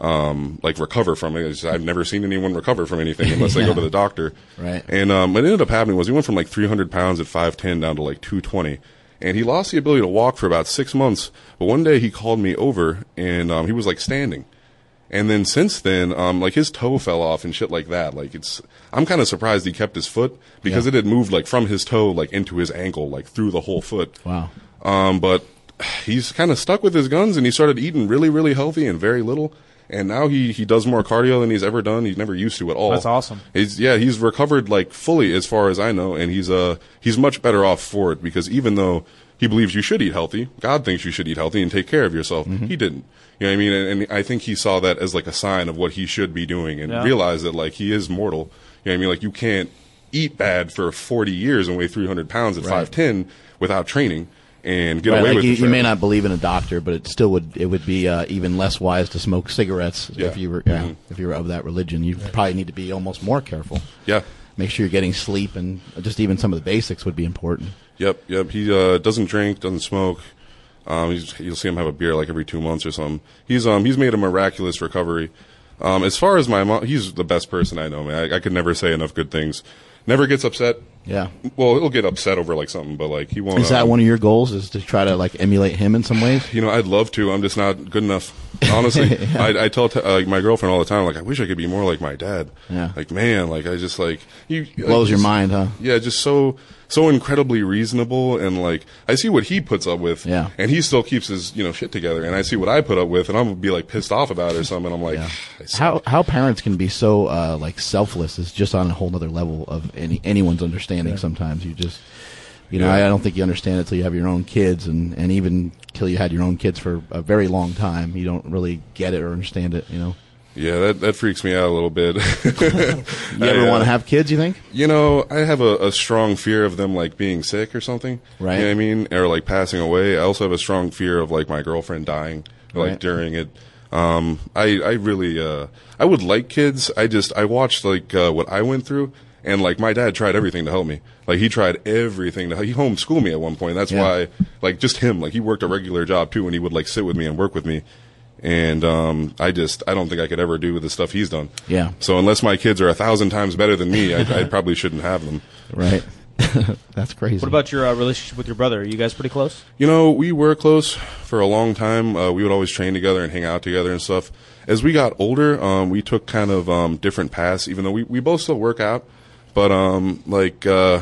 um, like recover from it. It's, I've never seen anyone recover from anything unless yeah. they go to the doctor. Right. And um, what ended up happening was he went from like three hundred pounds at five ten down to like two twenty. And he lost the ability to walk for about six months. But one day he called me over, and um, he was like standing. And then since then, um, like his toe fell off and shit like that. Like it's, I'm kind of surprised he kept his foot because yeah. it had moved like from his toe like into his ankle, like through the whole foot. Wow. Um, but he's kind of stuck with his guns, and he started eating really, really healthy and very little. And now he, he does more cardio than he's ever done. He's never used to at all. That's awesome. He's, yeah, he's recovered like fully as far as I know, and he's uh he's much better off for it because even though he believes you should eat healthy, God thinks you should eat healthy and take care of yourself. Mm-hmm. He didn't. You know what I mean? And, and I think he saw that as like a sign of what he should be doing and yeah. realized that like he is mortal. You know what I mean? Like you can't eat bad for forty years and weigh three hundred pounds at right. five ten without training and get right, away like with you, it. You may not believe in a doctor, but it still would it would be uh, even less wise to smoke cigarettes yeah. if you were yeah, mm-hmm. if you were of that religion. You probably need to be almost more careful. Yeah. Make sure you're getting sleep, and just even some of the basics would be important. Yep, yep. He uh, doesn't drink, doesn't smoke. Um, he's, you'll see him have a beer like every two months or something. He's um he's made a miraculous recovery. Um, as far as my mom, he's the best person I know, man. I, I could never say enough good things. Never gets upset. Yeah. Well, he'll get upset over like something, but like he won't. Is that um, one of your goals? Is to try to like emulate him in some ways? You know, I'd love to. I'm just not good enough. Honestly, yeah. I, I tell t- uh, my girlfriend all the time, like, I wish I could be more like my dad. Yeah. Like, man, like I just like you blows like, your just, mind, huh? Yeah, just so so incredibly reasonable, and like I see what he puts up with, yeah. and he still keeps his you know shit together, and I see what I put up with, and I'm gonna be like pissed off about it or something. I'm like, yeah. I how how parents can be so uh, like selfless is just on a whole other level of any anyone's understanding. Yeah. Sometimes you just. You know, yeah. I don't think you understand it till you have your own kids, and, and even till you had your own kids for a very long time, you don't really get it or understand it, you know? Yeah, that that freaks me out a little bit. You ever I, uh, want to have kids, you think? You know, I have a, a strong fear of them, like, being sick or something. Right. You know what I mean? Or, like, passing away. I also have a strong fear of, like, my girlfriend dying, like, right. during it. Um, I, I really, uh, I would like kids. I just, I watched, like, uh, what I went through. And, like, my dad tried everything to help me. Like, he tried everything to help. He homeschooled me at one point. That's yeah. why, like, just him. Like, he worked a regular job, too, and he would, like, sit with me and work with me. And um, I just, I don't think I could ever do the stuff he's done. Yeah. So unless my kids are a thousand times better than me, I, I probably shouldn't have them. Right. That's crazy. What about your uh, relationship with your brother? Are you guys pretty close? You know, we were close for a long time. Uh, we would always train together and hang out together and stuff. As we got older, um, we took kind of um, different paths, even though we, we both still work out. But, um, like, uh,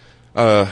uh,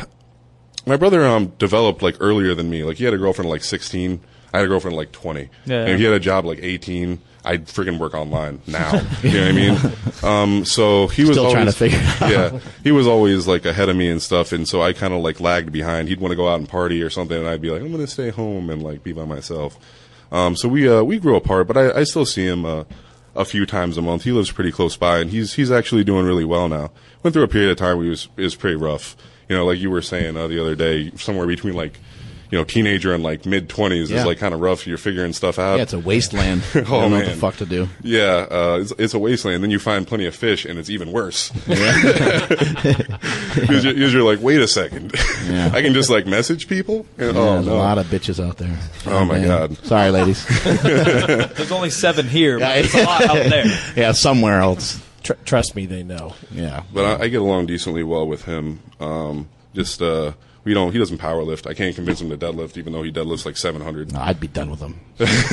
my brother, um, developed, like, earlier than me. Like, he had a girlfriend at, like, sixteen. I had a girlfriend at, like, twenty. Yeah, yeah. And he had a job, like, eighteen. I'd freaking work online now. You know what I mean? Um, so he was Still always, trying to figure it out. Yeah. He was always, like, ahead of me and stuff. And so I kind of, like, lagged behind. He'd want to go out and party or something. And I'd be like, I'm going to stay home and, like, be by myself. Um, so we, uh, we grew apart. But I, I still see him, uh, a few times a month. He lives pretty close by, and he's he's actually doing really well now. Went through a period of time where he was it was pretty rough. You know, like you were saying uh, the other day, somewhere between like, you know, teenager and like mid twenties yeah. is like kind of rough. You're figuring stuff out. Yeah, it's a wasteland. Oh, I don't know man. what the fuck to do. Yeah, uh, it's, it's a wasteland. Then you find plenty of fish, and it's even worse. Yeah. Because you're, you're like, wait a second, yeah. I can just like message people. And, yeah, oh there's no, a lot of bitches out there. Oh, my man. God. Sorry, ladies. There's only seven here, but there's a lot out there. Yeah, somewhere else. Tr- trust me, they know. Yeah, but I, I get along decently well with him. Um, just uh, we don't. He doesn't power lift. I can't convince him to deadlift, even though he deadlifts like seven hundred. no, I'd be done with him.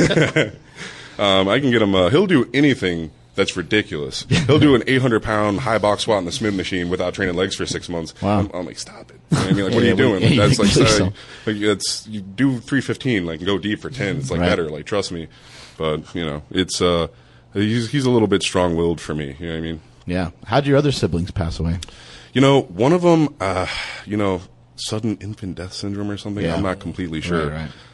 um, I can get him. Uh, he'll do anything that's ridiculous. He'll do an eight hundred pound high box squat in the Smith machine without training legs for six months. Wow. I'm, I'm like, stop it. You know what I mean, like, what Yeah, are you doing? yeah, Like, that's like, you sorry, so. like, it's you do three fifteen, like, and go deep for ten. It's like Right. better. Like, trust me. But you know, it's uh, he's he's a little bit strong willed for me. You know what I mean? Yeah. How'd your other siblings pass away? You know, one of them, uh, you know, sudden infant death syndrome or something. Yeah. I'm not completely sure. Right, right.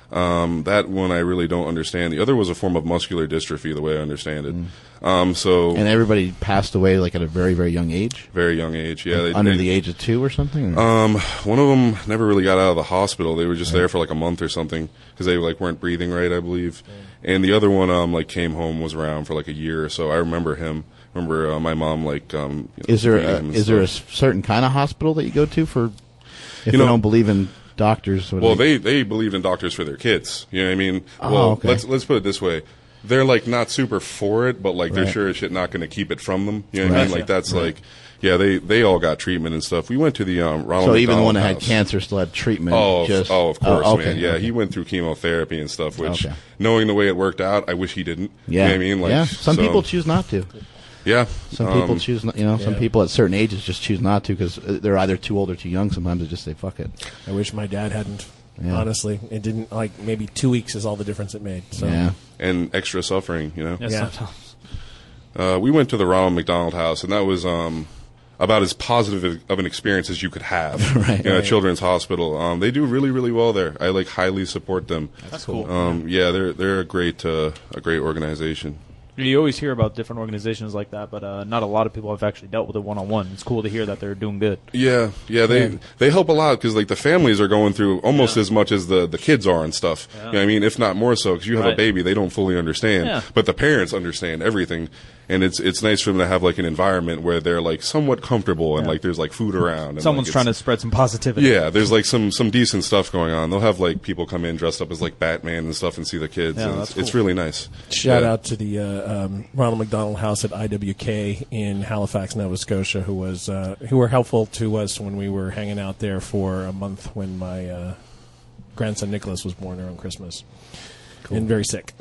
Um, that one I really don't understand. The other was a form of muscular dystrophy, the way I understand it. Mm. Um, so and everybody passed away like at a very, very young age. Very young age, yeah. Like they, under they, the age of two or something. Or? Um, one of them never really got out of the hospital. They were just right. there for like a month or something because they like weren't breathing right, I believe. Yeah. And the other one, um, like came home, was around for like a year or so. I remember him. Remember uh, my mom like. Um, you know, is there a, is stuff. there a certain kind of hospital that you go to for if you, you know, don't believe in doctors? Well, they, they believe in doctors for their kids. You know what I mean? Oh, well, okay. let's let's put it this way. They're like not super for it, but like right. they're sure as shit not going to keep it from them. You know what right. I mean? Like that's right. like, yeah, they, they all got treatment and stuff. We went to the um, Ronald. So McDonald even the one that house. had cancer still had treatment. Oh, just, oh, of course, oh, okay, man. Yeah, okay. he went through chemotherapy and stuff. Which, okay. knowing the way it worked out, I wish he didn't. Yeah, you know what I mean, like, yeah. Some so, people choose not to. Yeah, some um, people choose. Not, you know, yeah. some people at certain ages just choose not to because they're either too old or too young. Sometimes they just say fuck it. I wish my dad hadn't. Yeah. Honestly, it didn't like maybe two weeks is all the difference it made. So. Yeah, and extra suffering, you know. Yeah, yeah. sometimes. Uh, we went to the Ronald McDonald House, and that was um, about as positive of an experience as you could have right. in a right. children's hospital. Um, they do really, really well there. I like highly support them. That's cool. Um, yeah, they're they're a great uh, a great organization. You always hear about different organizations like that, but uh, not a lot of people have actually dealt with it one-on-one. It's cool to hear that they're doing good. Yeah, yeah, they yeah. they help a lot because like the families are going through almost yeah. as much as the, the kids are and stuff. Yeah. You know what I mean, if not more so, because you have right. a baby, they don't fully understand, yeah. but the parents understand everything. And it's it's nice for them to have like an environment where they're like somewhat comfortable and yeah. like there's like food around. And, Someone's like, trying to spread some positivity. Yeah, there's like some some decent stuff going on. They'll have like people come in dressed up as like Batman and stuff and see the kids. Yeah, and that's it's, cool. it's really nice. Shout yeah. out to the uh, um, Ronald McDonald House at I W K in Halifax, Nova Scotia, who was uh, who were helpful to us when we were hanging out there for a month when my uh, grandson Nicholas was born around Christmas, cool. and very sick.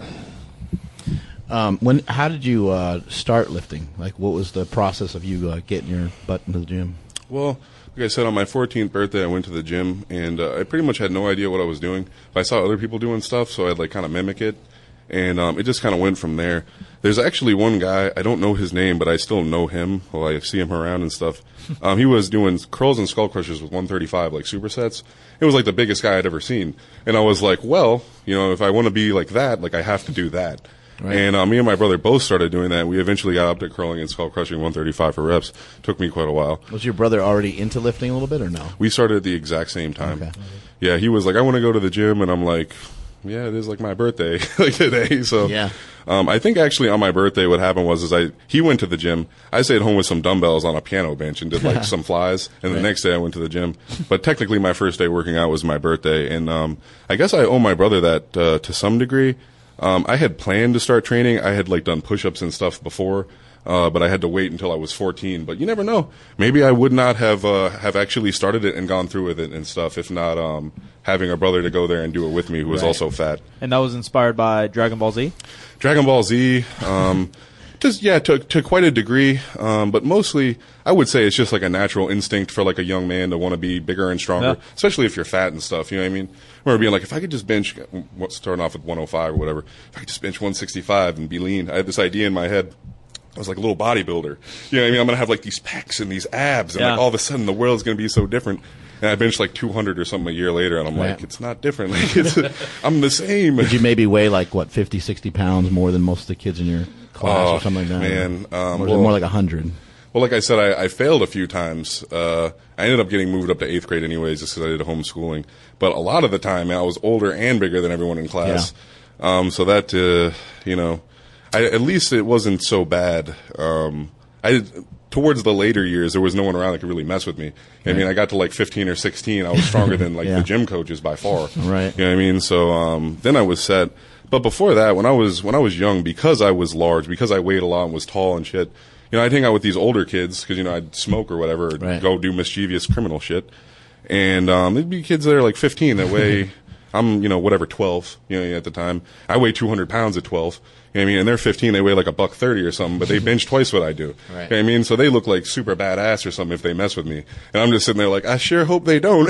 Um, when how did you uh, start lifting? Like, what was the process of you uh, getting your butt into the gym? Well, like I said, on my fourteenth birthday, I went to the gym, and uh, I pretty much had no idea what I was doing. But I saw other people doing stuff, so I'd like kind of mimic it, and um, it just kind of went from there. There's actually one guy, I don't know his name, but I still know him. Well, I see him around and stuff. Um, he was doing curls and skull crushers with one thirty-five, like supersets. It was like the biggest guy I'd ever seen, and I was like, well, you know, if I want to be like that, like I have to do that. Right. And uh, me and my brother both started doing that. We eventually got up to curling and skull crushing one thirty-five for reps. Took me quite a while. Was your brother already into lifting a little bit or no? We started at the exact same time. Okay. Yeah, he was like, I want to go to the gym, and I'm like, yeah, it is like my birthday like today. So yeah. um, I think actually on my birthday what happened was is I he went to the gym. I stayed home with some dumbbells on a piano bench and did like some flies. And right. the next day I went to the gym. But technically my first day working out was my birthday. And um, I guess I owe my brother that uh, to some degree. Um, I had planned to start training. I had like done push-ups and stuff before, uh, but I had to wait until I was fourteen. But you never know. Maybe I would not have uh, have actually started it and gone through with it and stuff if not um, having a brother to go there and do it with me who was right. also fat. And that was inspired by Dragon Ball Z? Dragon Ball Z, um, just yeah, to to quite a degree, um, but mostly I would say it's just like a natural instinct for like a young man to want to be bigger and stronger, yeah. especially if you're fat and stuff. You know what I mean? I remember being like, if I could just bench, starting off with one oh five or whatever, if I could just bench one sixty-five and be lean. I had this idea in my head. I was like a little bodybuilder. You know what I mean? I'm going to have like these pecs and these abs, and yeah. like all of a sudden the world's going to be so different. And I benched like two hundred or something a year later, and I'm right. like, it's not different. Like, it's, I'm the same. Did you maybe weigh like, what, fifty, sixty pounds more than most of the kids in your class oh, or something like that? Man. Um, or was well, it more like one hundred? Well, like I said, I, I failed a few times. Uh, I ended up getting moved up to eighth grade anyways just because I did homeschooling. But a lot of the time, I was older and bigger than everyone in class. Yeah. Um, so that, uh, you know, I, at least it wasn't so bad. Um, I towards the later years, there was no one around that could really mess with me. I mean, I got to like fifteen or sixteen. I was stronger than like yeah. the gym coaches by far. Right. You know what I mean? So um, then I was set. But before that, when I was when I was young, because I was large, because I weighed a lot and was tall and shit, you know, I'd hang out with these older kids because, you know, I'd smoke or whatever, or right. go do mischievous criminal shit. And um, there'd be kids that are like fifteen that weigh, I'm, you know, whatever, twelve, you know, at the time. I weigh two hundred pounds at twelve. You know what I mean? And they're fifteen, they weigh like a buck thirty or something, but they bench twice what I do. Right. You know what I mean? So they look like super badass or something if they mess with me. And I'm just sitting there like, I sure hope they don't.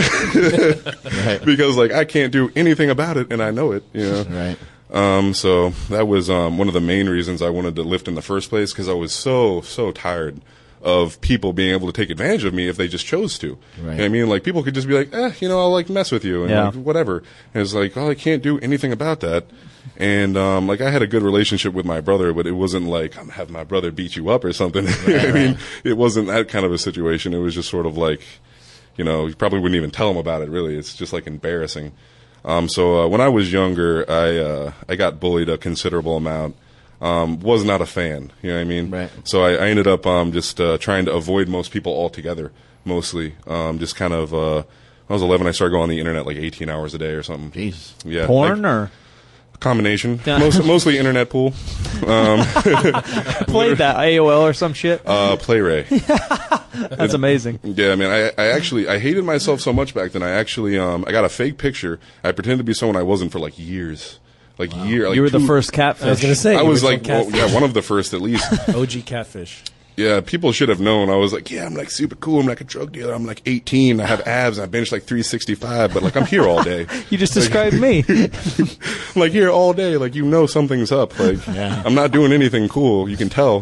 right. Because, like, I can't do anything about it, and I know it, you know? Right. Um, so that was um, one of the main reasons I wanted to lift in the first place, because I was so, so tired of people being able to take advantage of me if they just chose to. Right. You know what I mean? Like, people could just be like, eh, you know, I'll, like, mess with you and, Yeah. like, whatever. And it's like, oh, I can't do anything about that. And, um, like, I had a good relationship with my brother, but it wasn't like, I'm having my brother beat you up or something. You know what I mean? It wasn't that kind of a situation. It was just sort of like, you know, you probably wouldn't even tell him about it, really. It's just, like, embarrassing. Um, so, uh, when I was younger, I, uh, I got bullied a considerable amount. Um, was not a fan, you know what I mean? Right. So I, I ended up, um, just, uh, trying to avoid most people altogether, mostly. Um, just kind of, uh, when I was eleven, I started going on the internet like eighteen hours a day or something. Jesus. Yeah. Porn like, or combination. Most, mostly internet pool. Um, played that A O L or some shit? uh, Playray. That's amazing. Yeah, I mean, I, I actually, I hated myself so much back then. I actually, um, I got a fake picture. I pretended to be someone I wasn't for like years. Like year. Like You were the two- first catfish. I was going to say. I you was were like, some well, catfish. yeah, one of the first at least. O G catfish. Yeah, people should have known. I was like, yeah, I'm like super cool. I'm like a drug dealer. I'm like eighteen. I have abs. And I bench like three sixty-five. But like, I'm here all day. You just described me. I'm like here all day. Like, you know, something's up. Like, Yeah. I'm not doing anything cool. You can tell.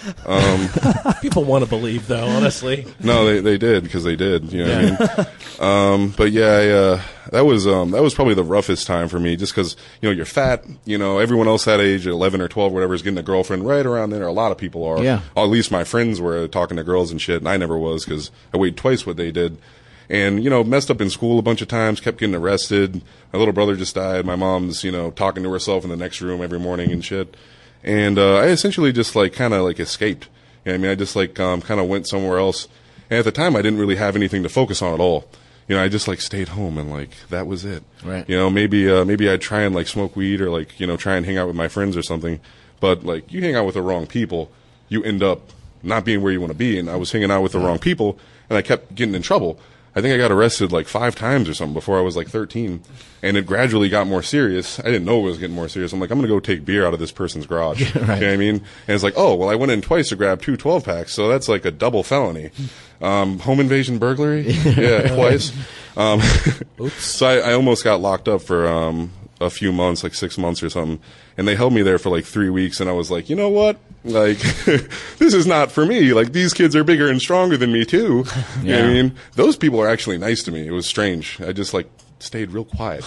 People want to believe, though, honestly. No, they they did because they did. You know Yeah. what I mean? Um, but yeah, I, uh, that was um, that was probably the roughest time for me, just because you know you're fat. You know, everyone else that age, eleven or twelve, whatever, is getting a girlfriend right around there. A lot of people are. Yeah. Or at least my friends were talking to girls and shit, and I never was because I weighed twice what they did. And, you know, messed up in school a bunch of times, kept getting arrested. My little brother just died. My mom's, you know, talking to herself in the next room every morning and shit. And uh, I essentially just, like, kind of, like, escaped. You know what I mean? I just, like, um, kind of went somewhere else. And at the time, I didn't really have anything to focus on at all. You know, I just, like, stayed home and, like, that was it. Right. You know, maybe uh, maybe I'd try and, like, smoke weed or, like, you know, try and hang out with my friends or something. But, like, you hang out with the wrong people, you end up not being where you want to be. And I was hanging out with the wrong people, and I kept getting in trouble. I think I got arrested like five times or something before I was like thirteen, and it gradually got more serious. I didn't know it was getting more serious. I'm like, I'm going to go take beer out of this person's garage. Yeah, right. You know what I mean? And it's like, oh, well, I went in twice to grab two twelve packs, so that's like a double felony. Um, home invasion burglary? Yeah, twice. Um, Oops. so I, I almost got locked up for um, a few months, like six months or something. And they held me there for like three weeks, and I was like, you know what? Like, this is not for me. Like, these kids are bigger and stronger than me, too. You know what Yeah. I mean? Those people are actually nice to me. It was strange. I just, like, stayed real quiet.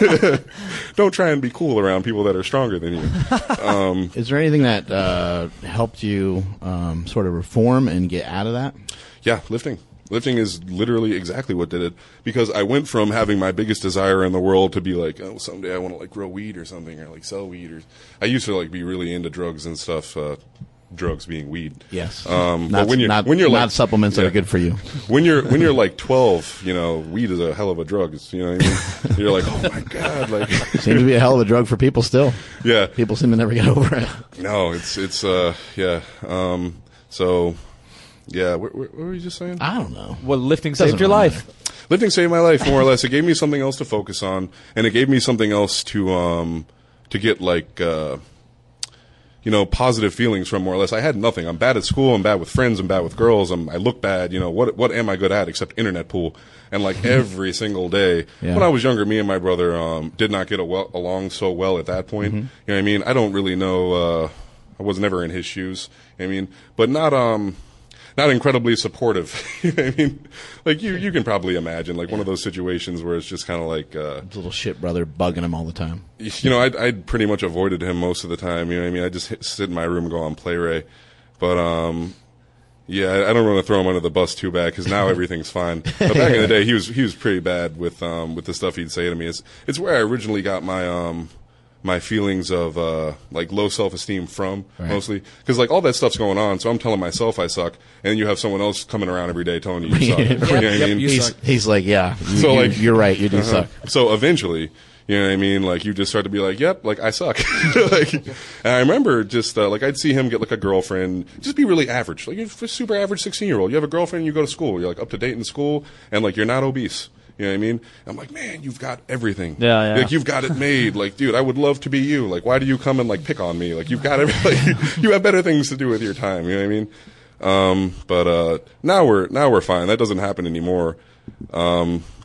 Don't try and be cool around people that are stronger than you. Is there anything that uh, helped you um, sort of reform and get out of that? Yeah, lifting. Lifting is literally exactly what did it, because I went from having my biggest desire in the world to be like, oh, someday I want to like grow weed or something, or like sell weed, or I used to like be really into drugs and stuff. Uh, drugs being weed. Yes. Um, not, but when you're not, when you're not like supplements that yeah. are good for you. when you're when you're like twelve, you know, weed is a hell of a drug. It's, you know what I mean? You're like, oh my god, like Seems to be a hell of a drug for people still. yeah. People seem to never get over it. No, it's it's uh yeah. Um, so yeah, what, what were you just saying? I don't know. Well, lifting Doesn't saved your really life. Lifting saved my life, more or less. It gave me something else to focus on, and it gave me something else to um to get like uh you know positive feelings from, more or less. I had nothing. I'm bad at school. I'm bad with friends. I'm bad with girls. I'm, I look bad. You know what? What am I good at except internet pool? And like every single day, Yeah. when I was younger, me and my brother um did not get a well, along so well at that point. Mm-hmm. You know what I mean? I don't really know. uh I was never in his shoes. You know what I mean, but not um. Not incredibly supportive. You know what I mean? Like, you, you can probably imagine, like, one of those situations where it's just kind of like, uh, His little shit brother bugging him all the time. you know, I'd, I'd pretty much avoided him most of the time. You know what I mean? I just hit, sit in my room and go on Playray. But, um, yeah, I, I don't want to throw him under the bus too bad, because now everything's fine. But back in the day, he was, he was pretty bad with, um, with the stuff he'd say to me. It's, it's where I originally got my, um, my feelings of uh like low self-esteem from, Right. mostly because like all that stuff's going on, so I'm telling myself I suck, and then you have someone else coming around every day telling you you suck. You know what I yep, mean? you He's, suck. he's like, yeah, you, So, you- like- you're right, you do Uh-huh. suck. So eventually, you know what I mean? Like, you just start to be like, yep, like, I suck. Like, and I remember just, uh, like, I'd see him get, like, a girlfriend, just be really average. Like, you're a super average sixteen-year-old. You have a girlfriend, you go to school. You're, like, up to date in school, and, like, you're not obese. You know what I mean? I'm like, man, you've got everything. Yeah, yeah. Like, you've got it made. Like, dude, I would love to be you. Like, why do you come and, like, pick on me? Like, you've got everything. Like, you have better things to do with your time. You know what I mean? Um, but, uh, now we're, now we're fine. That doesn't happen anymore. Um,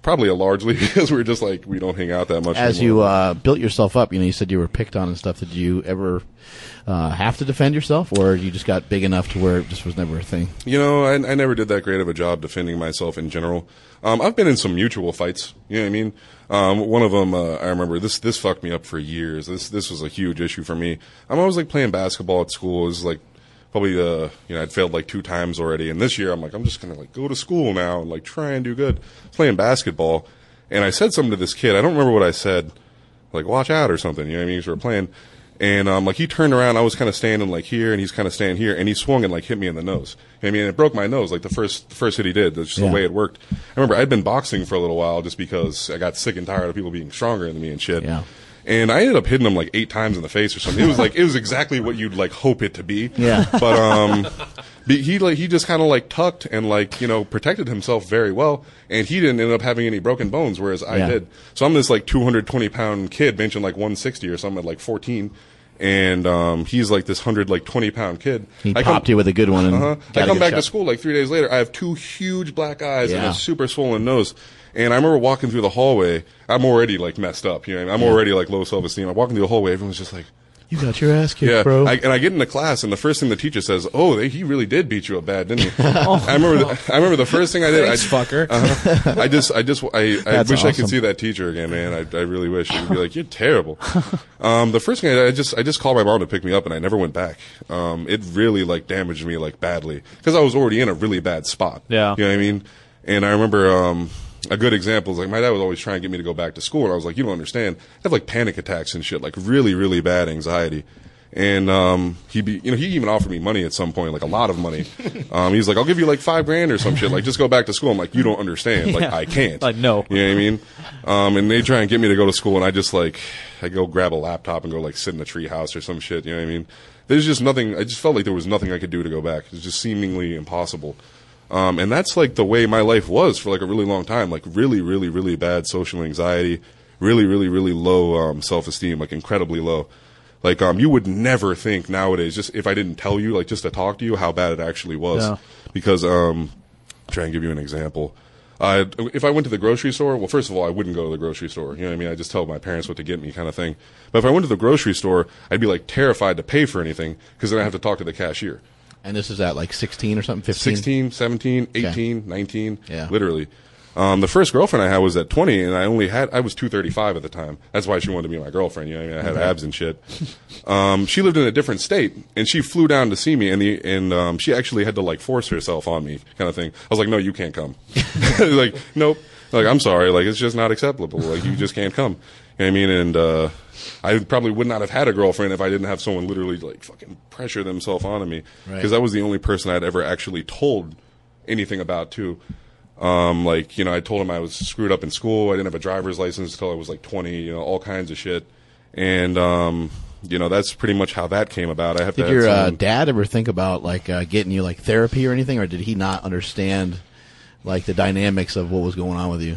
probably a largely because we're just like we don't hang out that much. As anymore. you uh, built yourself up, you know, you said you were picked on and stuff. Did you ever uh, have to defend yourself, or you just got big enough to where it just was never a thing? You know, I, I never did that great of a job defending myself in general. Um, I've been in some mutual fights. You know what I mean? Um, one of them, uh, I remember this. This fucked me up for years. This this was a huge issue for me. I'm always like playing basketball at school. It was like probably uh, you know I'd failed like two times already, and this year I'm like I'm just gonna like go to school now and like try and do good. Playing basketball, and I said something to this kid. I don't remember what I said. Like watch out or something. You know what I mean? Because we were playing. And, um, like, he turned around, I was kind of standing, like, here, and he's kind of standing here, and he swung and, like, hit me in the nose. I mean, it broke my nose, like, the first, the first hit he did. That's just Yeah. the way it worked. I remember I'd been boxing for a little while just because I got sick and tired of people being stronger than me and shit. Yeah. And I ended up hitting him, like, eight times in the face or something. It was, like, it was exactly what you'd, like, hope it to be. Yeah. But, um, be- he, like, he just kind of, like, tucked and, like, you know, protected himself very well, and he didn't end up having any broken bones, whereas I Yeah. did. So I'm this, like, two hundred twenty pound kid benching, like, one sixty or something at, like, fourteen. And um, he's like this hundred like twenty pound kid. He I popped come, you with a good one. And uh-huh. got I a come good back shot. to school like three days later. I have two huge black eyes and Yeah. a super swollen nose. And I remember walking through the hallway. I'm already like messed up. You know, what I mean? I'm already like low self esteem. I'm walking through the hallway. Everyone's just like, You got your ass kicked, yeah. bro. I, and I get into class, and the first thing the teacher says, "Oh, they, he really did beat you up bad, didn't he?" I remember. The, I remember the first thing I did. Thanks, I, fucker. uh-huh, I just, I just, I, I That's wish I awesome. could see that teacher again, man. I, I really wish. He'd be like, "You're terrible." Um, the first thing I did, I just, I just called my mom to pick me up, and I never went back. Um, it really like damaged me like badly because I was already in a really bad spot. Yeah. you know what I mean. And I remember. Um, A good example is like my dad was always trying to get me to go back to school, and I was like, "You don't understand. I have like panic attacks and shit, like really, really bad anxiety." And um, he be, you know, he even offered me money at some point, like a lot of money. Um, he's like, "I'll give you like five grand or some shit. Like, just go back to school." I'm like, "You don't understand. Like, Yeah. I can't." Like, no. You know what I mean? Um, and they try and get me to go to school, and I just like, I go grab a laptop and go like sit in the tree house or some shit. You know what I mean? There's just nothing. I just felt like there was nothing I could do to go back. It was just seemingly impossible. Um, and that's like the way my life was for like a really long time. Like really, really, really bad social anxiety, really, really, really low um, self-esteem, like incredibly low. Like um, you would never think nowadays, just if I didn't tell you, like just to talk to you, how bad it actually was. Yeah. Because um, try and give you an example. Uh, if I went to the grocery store, well, first of all, I wouldn't go to the grocery store. You know what I mean? I just tell my parents what to get me, kind of thing. But if I went to the grocery store, I'd be like terrified to pay for anything because then I have to talk to the cashier. And this is at like sixteen or something, fifteen? sixteen, seventeen, eighteen, nineteen, Yeah. literally. Um, the first girlfriend I had was at twenty, and I only had, I was two thirty-five at the time. That's why she wanted to be my girlfriend, you know what I mean? I had Okay. abs and shit. Um, she lived in a different state, and she flew down to see me, and the, and, um, she actually had to like force herself on me, kind of thing. I was like, "No, you can't come." Like, nope. Like, I'm sorry, like, it's just not acceptable. Like, you just can't come. You know what I mean? And, uh, I probably would not have had a girlfriend if I didn't have someone literally like fucking pressure themselves onto me. Right. Because that was the only person I'd ever actually told anything about too. Um, like, you know, I told him I was screwed up in school. I didn't have a driver's license until I was like twenty, you know, all kinds of shit. And, um, you know, that's pretty much how that came about. I have Did to your have uh, someone- dad ever think about like uh, getting you like therapy or anything, or did he not understand like the dynamics of what was going on with you?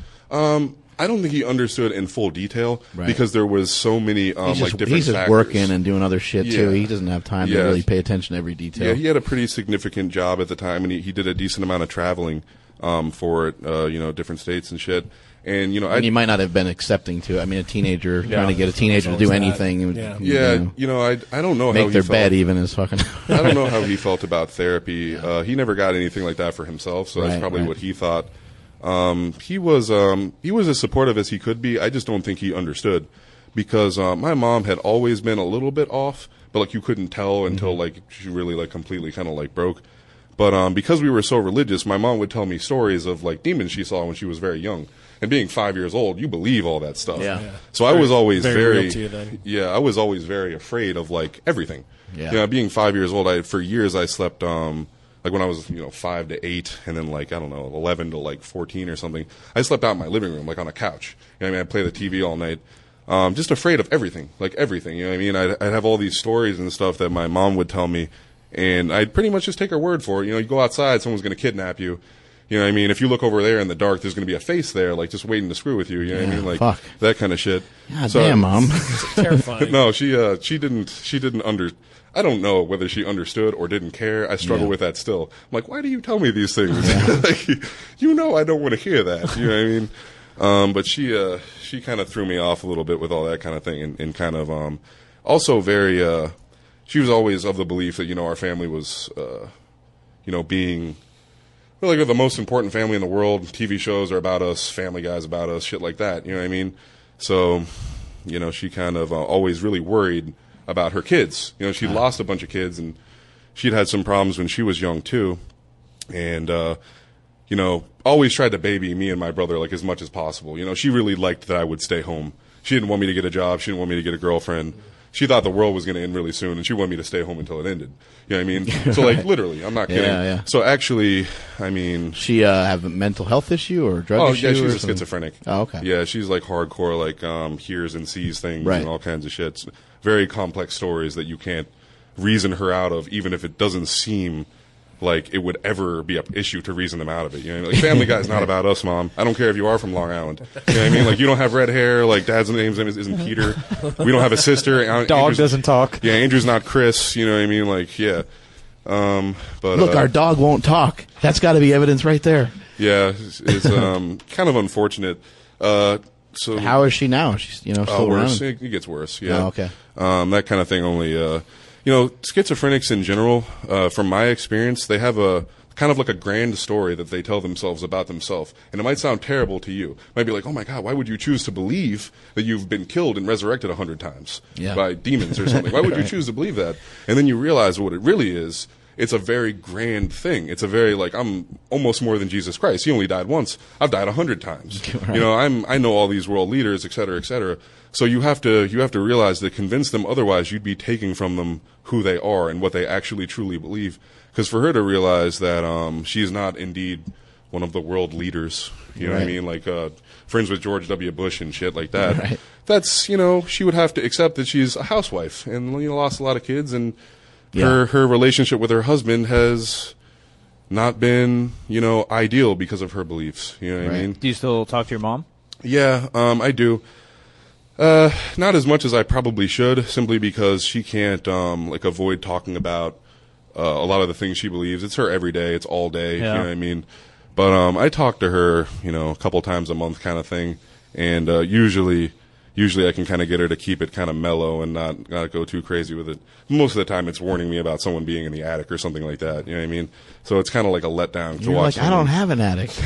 Um, I don't think he understood in full detail Right. because there was so many, um, He's like just, different he's just factors. working and doing other shit too. Yeah. He doesn't have time Yeah. to really pay attention to every detail. Yeah, he had a pretty significant job at the time, and he, he did a decent amount of traveling um, for uh, you know different states and shit. And you know, I and you might not have been accepting to it. I mean, a teenager trying to get a teenager to It's do always that. anything, and, Yeah. you yeah, know, you know, I I don't know how make he their felt. bed even is fucking. I don't know how he felt about therapy. Uh, he never got anything like that for himself, so that's Right, probably right. what he thought. Um, he was um, he was as supportive as he could be. I just don't think he understood because uh, my mom had always been a little bit off, but like you couldn't tell until Mm-hmm. like she really like completely kind of like broke. But um, because we were so religious, my mom would tell me stories of like demons she saw when she was very young. And being five years old, you believe all that stuff. Yeah. Yeah. So I was always very very, real to you then. yeah, I was always very afraid of like everything. Yeah. You know, being five years old, I for years I slept um like when I was you know five to eight, and then like I don't know eleven to like fourteen or something. I slept out in my living room like on a couch. You know what I mean? I'd play the T V all night. Um, just afraid of everything, like everything. You know what I mean? I'd, I'd have all these stories and stuff that my mom would tell me, and I'd pretty much just take her word for it. You know, you go outside, someone's going to kidnap you. You You know what I mean? If you look over there in the dark, there's going to be a face there, like just waiting to screw with you. You know Yeah, what I mean? Like fuck. that kind of shit. God So- damn, Mom. It's terrifying. No, she uh, she didn't she didn't under. I don't know whether she understood or didn't care. I struggle Yeah. with that still. I'm like, why do you tell me these things? like, you know, I don't want to hear that. You know what I mean? Um, but she uh, she kind of threw me off a little bit with all that kind of thing, and, and kind of um, also very. Uh, she was always of the belief that you know our family was, uh, you know, being. We're like we're the most important family in the world. T V shows are about us. Family Guy's about us. Shit like that. You know what I mean? So, you know, she kind of uh, always really worried about her kids. You know, she lost a bunch of kids, and she'd had some problems when she was young too. And uh, you know, always tried to baby me and my brother like as much as possible. You know, she really liked that I would stay home. She didn't want me to get a job. She didn't want me to get a girlfriend. She thought the world was going to end really soon, and she wanted me to stay home until it ended. You know what I mean? So, like, literally, I'm not kidding. Yeah, yeah. So, actually, I mean... She uh, have a mental health issue or drug Oh, issue? yeah, she's or a something? schizophrenic. Oh, okay. Yeah, she's, like, hardcore, like, um, hears and sees things Right. and all kinds of shit. Very complex stories that you can't reason her out of, even if it doesn't seem... like it would ever be an issue to reason them out of it. You know, like Family Guy is not about us, Mom. I don't care if you are from Long Island. You know what I mean? Like you don't have red hair. Like Dad's name isn't Peter. We don't have a sister. Dog Andrew's- doesn't talk. Yeah, Andrew's not Chris. You know what I mean? Like yeah. Um, but Look, uh, our dog won't talk. That's got to be evidence right there. yeah, it's, it's um kind of unfortunate. Uh, so How is she now? She's you know uh, still worse. around. It, it gets worse. Yeah. Oh, okay. Um, that kind of thing only. Uh, you know, schizophrenics in general, uh, from my experience, they have a kind of like a grand story that they tell themselves about themselves. And it might sound terrible to you. It might be like, oh my God, why would you choose to believe that you've been killed and resurrected a hundred times Yeah. by demons or something? Why would you choose to believe that? And then you realize what it really is. It's a very grand thing. It's a very like I'm almost more than Jesus Christ. He only died once. I've died a hundred times. Right. You know, I'm I know all these world leaders, et cetera, et cetera. So you have to you have to realize that convince them otherwise, you'd be taking from them who they are and what they actually truly believe. Because for her to realize that um, she is not indeed one of the world leaders, you know what I Right. mean, like uh, friends with George W. Bush and shit like that. Right. That's you know she would have to accept that she's a housewife and you know lost a lot of kids and. Yeah. Her her relationship with her husband has not been, you know, ideal because of her beliefs. You know what Right. I mean? Do you still talk to your mom? Yeah, um, I do. Uh, not as much as I probably should, simply because she can't um, like avoid talking about uh, a lot of the things she believes. It's her every day. It's all day. Yeah. You know what I mean? But um, I talk to her, you know, a couple times a month, kind of thing, and uh, usually. Usually I can kind of get her to keep it kind of mellow and not, not go too crazy with it. Most of the time it's warning me about someone being in the attic or something like that. You know what I mean? So it's kind of like a letdown to You're watch. like, I don't someone- have an addict.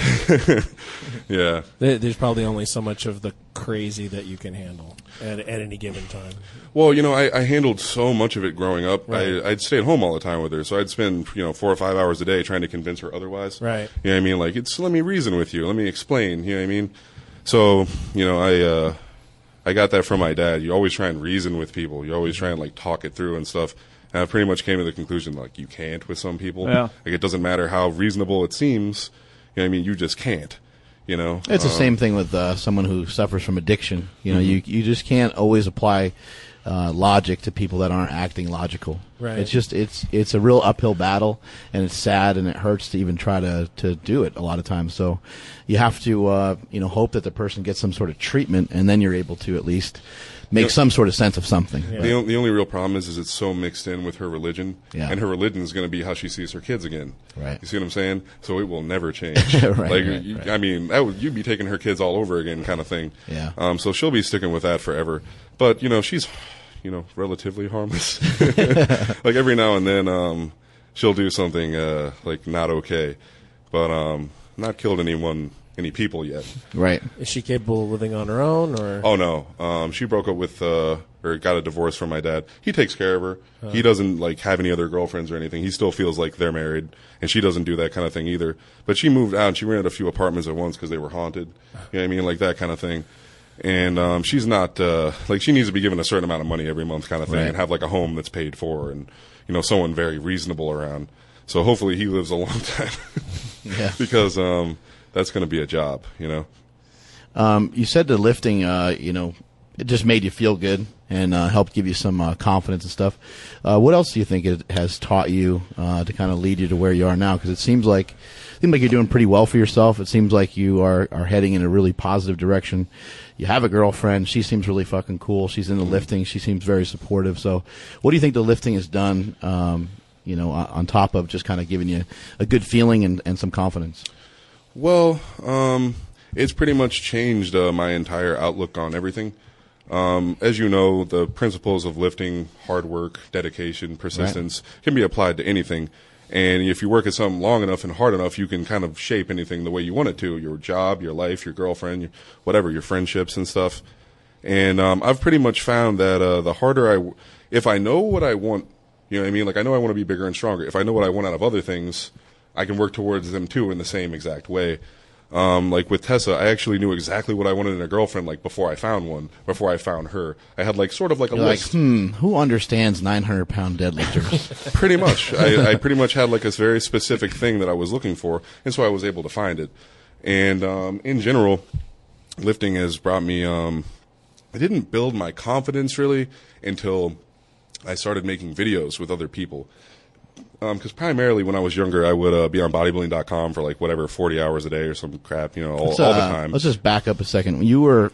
Yeah. There- There's probably only so much of the crazy that you can handle at, at any given time. Well, you know, I, I handled so much of it growing up. Right. I, I'd stay at home all the time with her. So I'd spend, you know, four or five hours a day trying to convince her otherwise. Right. You know what I mean? Like, it's, let me reason with you. Let me explain. You know what I mean? So, you know, I, uh, I got that from my dad. You always try and reason with people. You always try and like talk it through and stuff. And I pretty much came to the conclusion like you can't with some people. Yeah. Like it doesn't matter how reasonable it seems. You know what I mean? You just can't. You know. It's the Um, same thing with uh, someone who suffers from addiction. You know, you you just can't always apply uh, logic to people that aren't acting logical. Right. It's just it's it's a real uphill battle, and it's sad, and it hurts to even try to to do it a lot of times. So you have to uh, you know hope that the person gets some sort of treatment, and then you're able to at least make Yep. some sort of sense of something. Yeah. The, on- the only real problem is, is it's so mixed in with her religion, Yeah. and her religion is going to be how she sees her kids again. Right. You see what I'm saying? So it will never change. Right, like, right, you, right. I mean, that would, you'd be taking her kids all over again, kind of thing. Yeah. Um. So she'll be sticking with that forever. But you know, she's, you know, relatively harmless. Like every now and then, um, she'll do something uh like not okay, but um, not killed anyone, any people yet. Right. Is she capable of living on her own, or Oh no, um, she broke up with uh, or got a divorce from my dad. He takes care of her. He doesn't like have any other girlfriends or anything. He still feels like they're married, and she doesn't do that kind of thing either. But she moved out. And she rented a few apartments at once because they were haunted. You know what I mean, like that kind of thing. And um, she's not uh, like she needs to be given a certain amount of money every month, kind of thing, Right. and have like a home that's paid for, and you know, someone very reasonable around. So hopefully he lives a long time Yeah. because um, that's going to be a job, you know. Um, you said the lifting, uh, you know, it just made you feel good. and uh, helped give you some uh, confidence and stuff. Uh, what else do you think it has taught you uh, to kind of lead you to where you are now? Because it seems like it seems like you're doing pretty well for yourself. It seems like you are, are heading in a really positive direction. You have a girlfriend. She seems really fucking cool. She's into lifting. She seems very supportive. So what do you think the lifting has done, um, you know, on top of just kind of giving you a good feeling and, and some confidence? Well, um, it's pretty much changed uh, my entire outlook on everything. Um, as you know, the principles of lifting, hard work, dedication, persistence right. can be applied to anything. And if you work at something long enough and hard enough, you can kind of shape anything the way you want it to, your job, your life, your girlfriend, your, whatever, your friendships and stuff. And um, I've pretty much found that uh, the harder I, if I know what I want, you know what I mean? Like I know I want to be bigger and stronger. If I know what I want out of other things, I can work towards them too in the same exact way. Um, like with Tessa, I actually knew exactly what I wanted in a girlfriend, like before I found one, before I found her. I had like sort of like a You're list. Like, hmm, who understands nine hundred pound deadlifters? Pretty much. I, I pretty much had like a very specific thing that I was looking for, and so I was able to find it. And um, in general, lifting has brought me, um, I didn't build my confidence really until I started making videos with other people. Because um, primarily when I was younger, I would uh, be on bodybuilding dot com for like whatever, forty hours a day or some crap, you know, all, uh, all the time. Let's just back up a second. When you were,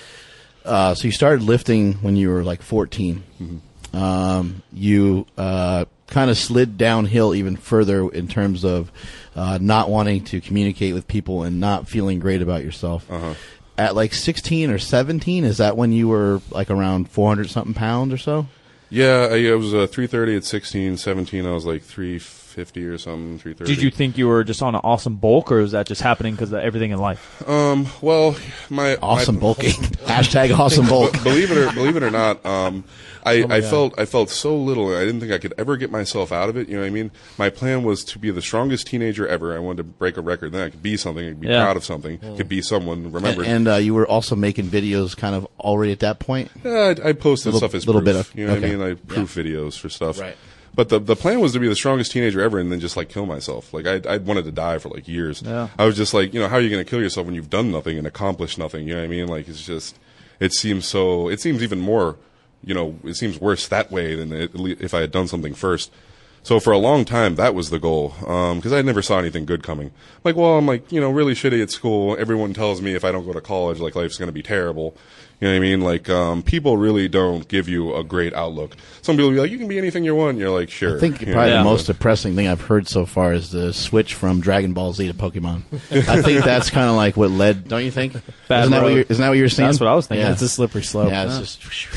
uh, so you started lifting when you were like fourteen. Mm-hmm. Um, you uh, kind of slid downhill even further in terms of uh, not wanting to communicate with people and not feeling great about yourself. Uh-huh. At like sixteen or seventeen, is that when you were like around four hundred something pounds or so? Yeah, I, I was uh, three thirty at sixteen, seventeen I was like three fifty or something, three thirty. Did you think you were just on an awesome bulk, or is that just happening because of everything in life? Um, well, my awesome my, bulking. Hashtag awesome bulk. Believe it or believe it or not, um, I, oh I felt I felt so little, and I didn't think I could ever get myself out of it. You know what I mean? My plan was to be the strongest teenager ever. I wanted to break a record. Then I could be something. I could be yeah. proud of something. Mm. Could be someone remembered. And, and uh, you were also making videos, kind of already at that point. Yeah, I, I posted little, stuff as little proof. bit of, you know okay. what I mean? I proof yeah. videos for stuff. Right. But the the plan was to be the strongest teenager ever, and then just like kill myself. Like I I wanted to die for like years. Yeah. I was just like, you know, how are you going to kill yourself when you've done nothing and accomplished nothing? You know what I mean? Like it's just, it seems so. It seems even more, you know, it seems worse that way than it, if I had done something first. So for a long time, that was the goal, because um, I never saw anything good coming. Like, well, I'm like, you know, really shitty at school. Everyone tells me if I don't go to college, like life's going to be terrible. You know what I mean? Like, um, people really don't give you a great outlook. Some people will be like, you can be anything you want. And you're like, sure. I think you probably know? the Yeah. most depressing thing I've heard so far is the switch from Dragon Ball Z to Pokemon. I think that's kind of like what led, don't you think? Bad isn't, that what road. you're, isn't that what you were saying? That's what I was thinking. Yeah. It's a slippery slope. Yeah, Yeah. it's just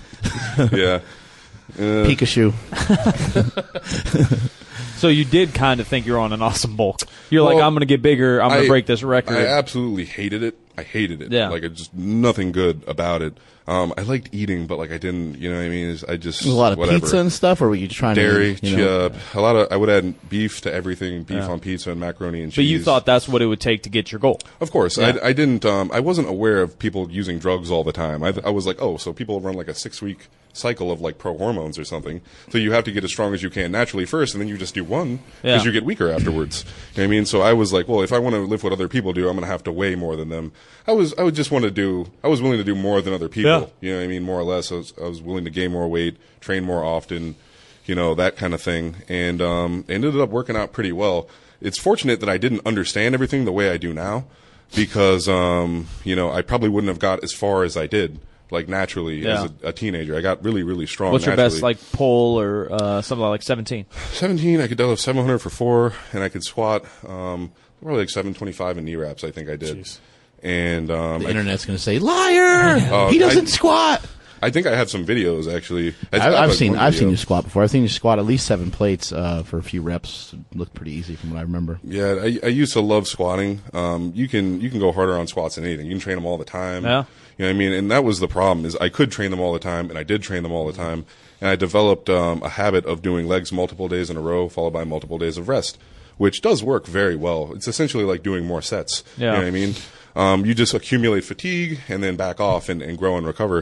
Yeah. Uh, Pikachu. So you did kind of think you're on an awesome bulk. You're like, Well, I'm going to get bigger. I'm going I- to break this record. I absolutely hated it. I hated it. Yeah. Like, it's just nothing good about it. Um, I liked eating, but like I didn't, you know what I mean? It's- I just, A lot of whatever. pizza and stuff, or were you trying Dairy, to, you know, uh, a lot of, I would add beef to everything, beef Yeah. on pizza and macaroni and cheese. but you thought that's what it would take to get your goal. Of course. Yeah. I, I didn't, um, I wasn't aware of people using drugs all the time. I, I was like, oh, so people run like a six week cycle of like pro hormones or something. So you have to get as strong as you can naturally first, and then you just do one because Yeah. you get weaker afterwards. You know what I mean? So I was like, well, if I want to live what other people do, I'm going to have to weigh more than them. I was, I would just want to do, I was willing to do more than other people. Yeah. You know what I mean? More or less. I was, I was willing to gain more weight, train more often, you know, that kind of thing. And, um, it ended up working out pretty well. It's fortunate that I didn't understand everything the way I do now because, um, you know, I probably wouldn't have got as far as I did. Like naturally Yeah. as a, a teenager, I got really, really strong. What's your naturally. best like pull or uh, something like seventeen? seventeen, I could deadlift seven hundred for four, and I could squat um, probably like seven twenty-five in knee wraps. I think I did. Jeez. And um, the I, internet's going to say, liar! Oh, he doesn't I- squat! I think I have some videos actually. I- I've, I have, I've like, seen one I've video. seen you squat before. I've seen you squat at least seven plates uh, for a few reps. It looked pretty easy from what I remember. Yeah, I, I used to love squatting. Um, you can you can go harder on squats than anything. You can train them all the time. Yeah. You know what I mean? And that was the problem is I could train them all the time, and I did train them all the time. And I developed um, a habit of doing legs multiple days in a row, followed by multiple days of rest, which does work very well. It's essentially like doing more sets. Yeah. You know what I mean? Um, you just accumulate fatigue and then back off and, and grow and recover.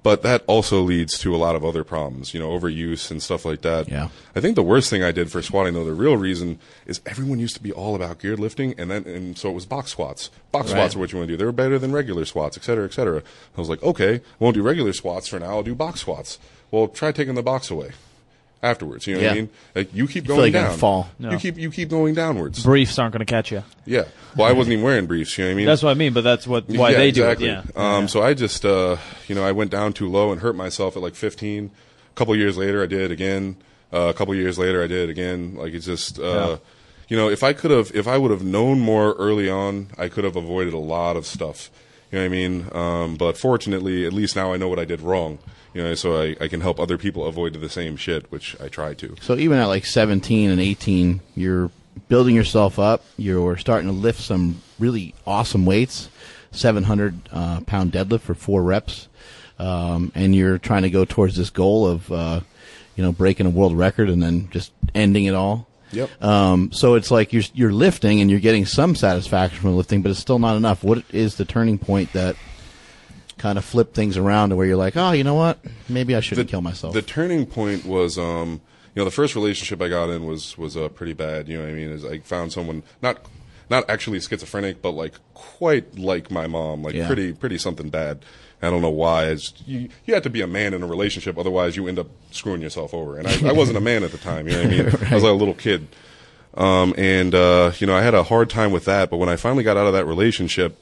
But that also leads to a lot of other problems, you know, overuse and stuff like that. Yeah. I think the worst thing I did for squatting, though, the real reason is everyone used to be all about geared lifting, and then and so it was box squats. Box Right. squats are what you want to do. They were better than regular squats, et cetera, et cetera. I was like, okay, I won't do regular squats for now. I'll do box squats. Well, try taking the box away afterwards. You know Yeah. what I mean? Like you keep feel going like you're down. gonna fall. No. You keep you keep going downwards. Briefs aren't going to catch you. Yeah. Well, I wasn't even wearing briefs. You know what I mean? That's what I mean, but that's what why yeah, they exactly. do it. Yeah. Um, Yeah. So I just, uh, you know, I went down too low and hurt myself at like fifteen. A couple years later, I did it again. Uh, a couple years later, I did it again. Like it's just, uh, Yeah. you know, if I could have, if I would have known more early on, I could have avoided a lot of stuff. You know what I mean? Um, but fortunately, at least now I know what I did wrong. You know, so I, I can help other people avoid the same shit, which I try to. So even at like seventeen and eighteen, you're building yourself up. You're starting to lift some really awesome weights, seven hundred uh, pound deadlift for four reps, um, and you're trying to go towards this goal of, uh, you know, breaking a world record and then just ending it all. Yep. Um, so it's like you're you're lifting and you're getting some satisfaction from lifting, but it's still not enough. What is the turning point that kind of flip things around to where you're like, oh, you know what? Maybe I shouldn't kill myself. The turning point was, um, you know, the first relationship I got in was was uh, pretty bad. You know what I mean? Is I found someone not not actually schizophrenic, but like quite like my mom, like Yeah. pretty pretty something bad. I don't know why. It's, you you have to be a man in a relationship, otherwise you end up screwing yourself over. And I, I wasn't a man at the time. You know what I mean? Right. I was like a little kid, um, and uh, you know I had a hard time with that. But when I finally got out of that relationship.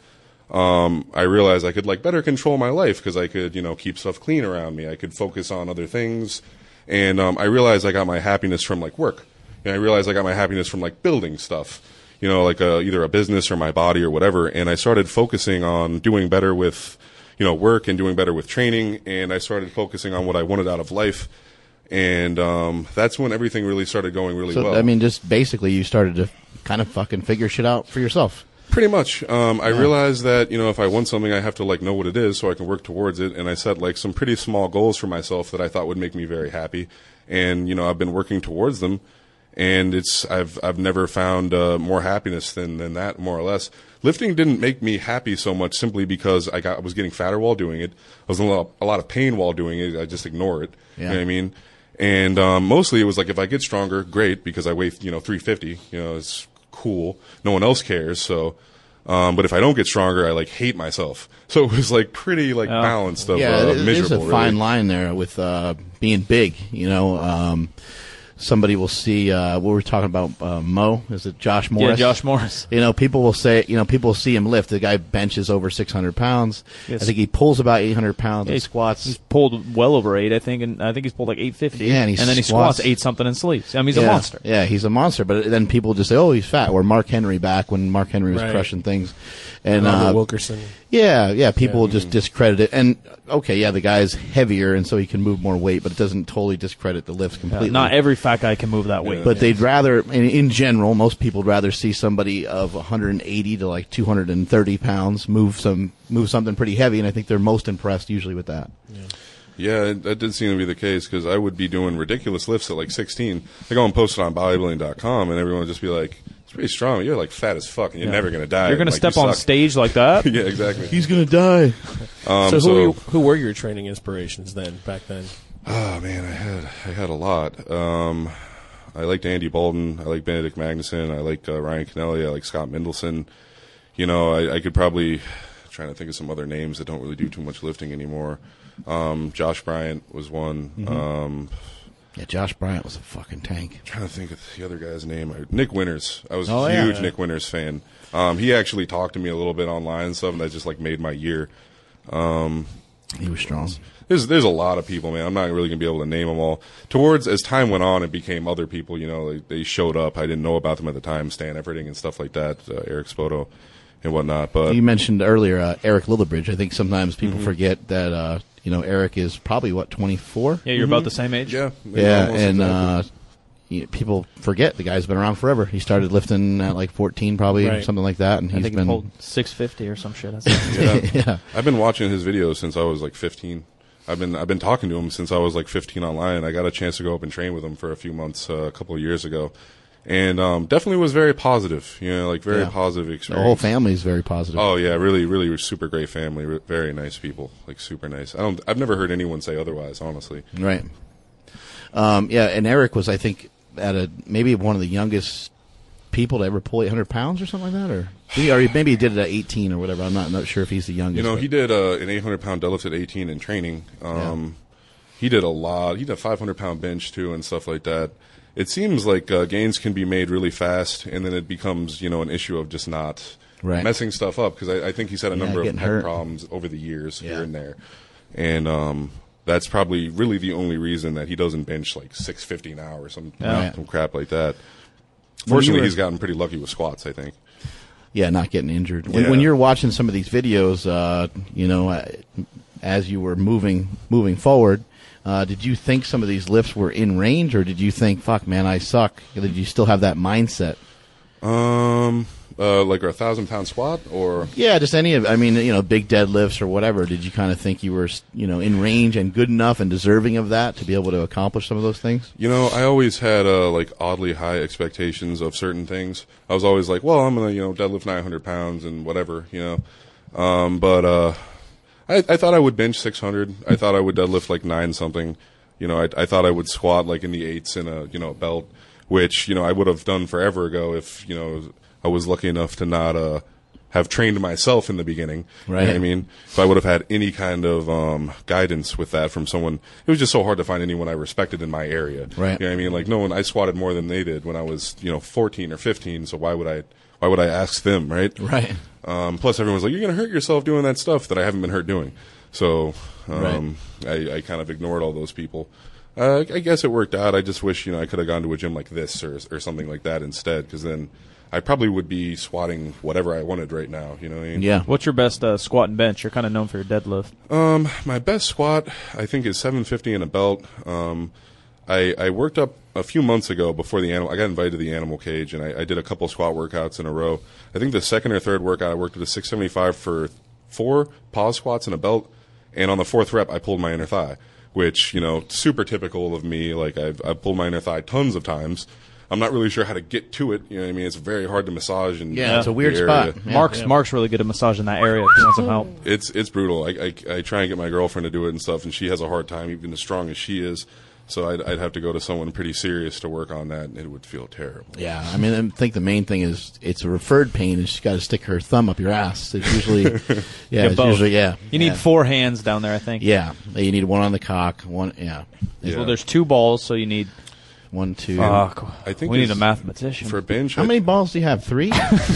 Um, I realized I could like better control my life because I could, you know, keep stuff clean around me. I could focus on other things. And, um, I realized I got my happiness from like work. And I realized I got my happiness from like building stuff, you know, like a, either a business or my body or whatever. And I started focusing on doing better with, you know, work and doing better with training. And I started focusing on what I wanted out of life. And, um, that's when everything really started going really so well. I mean, just basically, you started to kind of fucking figure shit out for yourself. Pretty much. Um, I realized that, you know, if I want something, I have to, like, know what it is so I can work towards it. And I set, like, some pretty small goals for myself that I thought would make me very happy. And, you know, I've been working towards them. And it's, I've, I've never found, uh, more happiness than, than that, more or less. Lifting didn't make me happy so much simply because I got, I was getting fatter while doing it. I was in a lot, a lot of pain while doing it. I just ignore it. Yeah. You know what I mean? And, um, mostly it was like, if I get stronger, great, because I weigh, you know, three fifty, you know, it's cool. No one else cares. So, um, but if I don't get stronger, I like hate myself. So it was like pretty like Yeah. balanced of yeah, uh, it- there's miserable. a fine really. line there with uh, being big. You know, um, somebody will see uh, what we're talking about. Uh, Mo, is it Josh Yeah, Morris? Josh Morris. You know, people will say, you know, people will see him lift. The guy benches over six hundred pounds. Yes. I think he pulls about eight hundred pounds Yeah, in he's- squats. He's pulled well over eight, I think, and I think he's pulled like eight fifty. Yeah, and he then he squats- squats eight something in sleeves. I mean, he's yeah. a monster. Yeah, he's a monster. But then people just say, "Oh, he's fat." Or Mark Henry back when Mark Henry was Right. crushing things, and Robert uh, Wilkerson. yeah, yeah, people Yeah. just discredit it. And okay, yeah, the guy's heavier, and so he can move more weight, but it doesn't totally discredit the lifts Uh, completely. not every fat guy can move that weight. But they'd rather, in, in general, most people would rather see somebody of one hundred eighty to like two hundred thirty pounds move some move something pretty heavy, and I think they're most impressed usually with that. Yeah, it- that did seem to be the case because I would be doing ridiculous lifts at like sixteen. I go and post it on bodybuilding dot com, and everyone would just be like, "It's pretty strong. You're like fat as fuck, and you're never gonna die. You're going to Like, step you on suck." stage like that? Yeah, exactly. He's gonna die. Um, so who, so- were you, who were your training inspirations then, back then? Oh man, I had I had a lot. Um, I liked Andy Bolton. I like Benedict Magnuson. I like uh, Ryan Kennelly. I like Scott Mendelson. You know, I, I could probably I'm trying to think of some other names that don't really do too much lifting anymore. Um, Josh Bryant was one. Mm-hmm. Um, Yeah, Josh Bryant was a fucking tank. trying to think of the other guy's name. I- Nick Winters. I was Oh, a yeah. huge Nick Winters fan. Um, he actually talked to me a little bit online and stuff, and that just like made my year. He was strong. There's there's a lot of people, man. I'm not really gonna be able to name them all. Towards as time went on, it became other people. You know, they, they showed up. I didn't know about them at the time. Stan Efferding and stuff like that. Uh, Eric Spoto and whatnot. But You mentioned earlier uh, Eric Lillibridge. I think sometimes people Mm-hmm. forget that uh, you know Eric is probably what twenty-four. Yeah, you're about the same age. yeah, Yeah, almost and exactly. uh, you know, people forget the guy's been around forever. He started lifting at like fourteen, probably or Right. something like that, and I he's think he been pulled six fifty or some shit. That's yeah. yeah. I've been watching his videos since I was like fifteen. I've been I've been talking to him since I was like fifteen online. I got a chance to go up and train with him for a few months uh, a couple of years ago, and um, definitely was very positive. You know, like very Yeah. positive experience. The whole family is very positive. Oh yeah, really, really super great family. Re- very nice people, like super nice. I don't. I've never heard anyone say otherwise. Honestly. Right. Um, yeah, and Eric was, I think, at a maybe one of the youngest people to ever pull eight hundred pounds or something like that, or he, or he, maybe he did it at eighteen or whatever. I'm not not sure if he's the youngest. You know, but- he did uh, an eight hundred pound deadlift at eighteen in training. Um, He did a lot. He did a five hundred pound bench too and stuff like that. It seems like uh, gains can be made really fast, and then it becomes, you know, an issue of just not Right. messing stuff up. Because I, I think he's had a Yeah, number of getting head hurt. problems over the years Yeah. here and there, and um, that's probably really the only reason that he doesn't bench like six fifty now or some Yeah. some crap like that. When you Fortunately, were- he's gotten pretty lucky with squats, I think. Yeah, not getting injured. When, Yeah. when you're watching some of these videos, uh, you know, uh, as you were moving moving forward, uh, did you think some of these lifts were in range, or did you think, "Fuck, man, I suck"? Did you still have that mindset? Um, uh, like a thousand pound squat, or Yeah, just any of. I mean, you know, big deadlifts or whatever. Did you kind of think you were, you know, in range and good enough and deserving of that to be able to accomplish some of those things? you know, I always had uh, like oddly high expectations of certain things. I was always like, well, I'm gonna you know deadlift nine hundred pounds and whatever, you know. Um, but uh, I, I thought I would bench six hundred. I thought I would deadlift like nine something. You know, I, I thought I would squat like in the eights in a you know belt, which you know I would have done forever ago if you know I was lucky enough to not uh, have trained myself in the beginning. You know Right. what I mean, if I would have had any kind of um, guidance with that from someone, it was just so hard to find anyone I respected in my area. Right. You know what I mean? Like no one, I squatted more than they did when I was you know fourteen or fifteen. So why would I? Why would I ask them? Right. Right. Um, plus, everyone's like, "You're going to hurt yourself doing that stuff that I haven't been hurt doing." So um, I, I kind of ignored all those people. Uh, I guess it worked out. I just wish you know I could have gone to a gym like this or or something like that instead, because then I probably would be squatting whatever I wanted right now. You know what I mean? Yeah. What's your best uh, squat and bench? You're kind of known for your deadlift. Um, my best squat, I think, is seven fifty in a belt. Um, I, I worked up a few months ago before the animal. I got invited to the animal cage, and I, I did a couple squat workouts in a row. I think the second or third workout, I worked at a six seventy-five for four pause squats in a belt, and on the fourth rep, I pulled my inner thigh, which you know, super typical of me. Like I've I've pulled my inner thigh tons of times. I'm not really sure how to get to it. You know what I mean? It's very hard to massage. And Yeah, it's a weird the area. spot. Yeah. Mark's Mark's really good at massaging that area if you want some help. It's it's brutal. I, I I try and get my girlfriend to do it and stuff, and she has a hard time, even as strong as she is. So I'd, I'd have to go to someone pretty serious to work on that, and it would feel terrible. Yeah, I mean, I think the main thing is it's a referred pain, and she's got to stick her thumb up your ass. It's usually, yeah, it's both. usually, yeah. You yeah. need four hands down there, I think. Yeah, you need one on the cock, one, yeah, Yeah. Well, there's two balls, so you need. one, two. Fuck. I think we need a it's- mathematician. For bench, How I, many balls do you have? Three?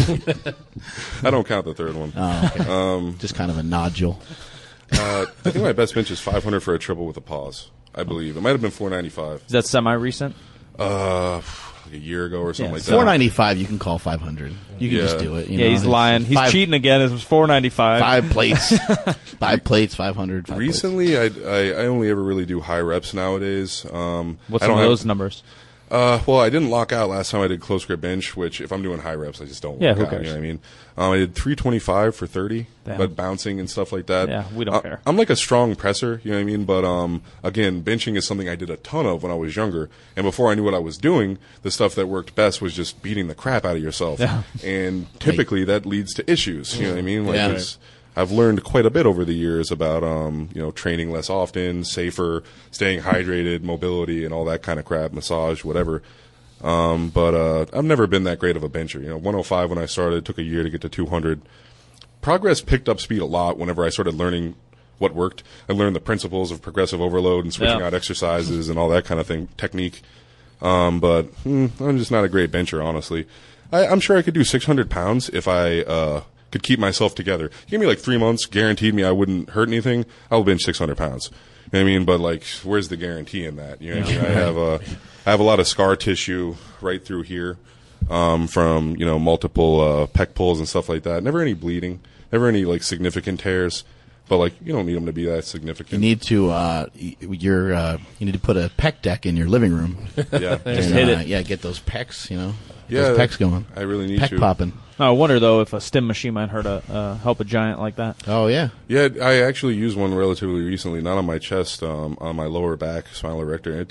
I don't count the third one. Oh, okay. Um, Just kind of a nodule. uh, I think my best bench is five hundred for a triple with a pause. I believe it might have been four ninety-five. Is that semi-recent? Uh, like a year ago or something Yeah, like so- that. Four ninety five. You can call five hundred. You can Yeah. just do it. You Yeah, know, he's it's lying. He's five, cheating again. It was four ninety-five. Five plates. five plates. Five hundred. Five plates. Recently, I, I I only ever really do high reps nowadays. Um, What's I some don't of have- those numbers? Uh, well, I didn't lock out last time I did close grip bench, which if I'm doing high reps, I just don't Yeah, lock who out. cares? You know what I mean? Um, I did three twenty-five for thirty, Damn. but bouncing and stuff like that. Yeah, we don't Uh, care. I'm like a strong presser, you know what I mean? But um, again, benching is something I did a ton of when I was younger, and before I knew what I was doing, the stuff that worked best was just beating the crap out of yourself. Yeah. And typically that leads to issues. You know what I mean? Like Yeah. it's, I've learned quite a bit over the years about um, you know, training less often, safer, staying hydrated, mobility, and all that kind of crap, massage, whatever. Um, but uh, I've never been that great of a bencher. You know, one oh five when I started, it took a year to get to two hundred. Progress picked up speed a lot whenever I started learning what worked. I learned the principles of progressive overload and switching Yeah. out exercises and all that kind of thing, technique. Um, but hmm, I'm just not a great bencher, honestly. I, I'm sure I could do six hundred pounds if I uh, could keep myself together. Give me like three months, guaranteed me I wouldn't hurt anything, I'll bench six hundred pounds. You know what I mean? But like, where's the guarantee in that? You know what I mean? I have a, I have a lot of scar tissue right through here, um, from, you know, multiple, uh, pec pulls and stuff like that. Never any bleeding, never any like significant tears, but like, you don't need them to be that You significant. need to. Uh, y- your. Uh, you need to put a pec deck in your living room. yeah. Just And, hit uh, it. Yeah, get those pecs. You know. Get Yeah, those pecs going. I really need Pec to. popping. I wonder though if a stim machine might hurt a uh, help a giant like that. Oh yeah. Yeah, I actually used one relatively recently, not on my chest, um, on my lower back, spinal erector, and it did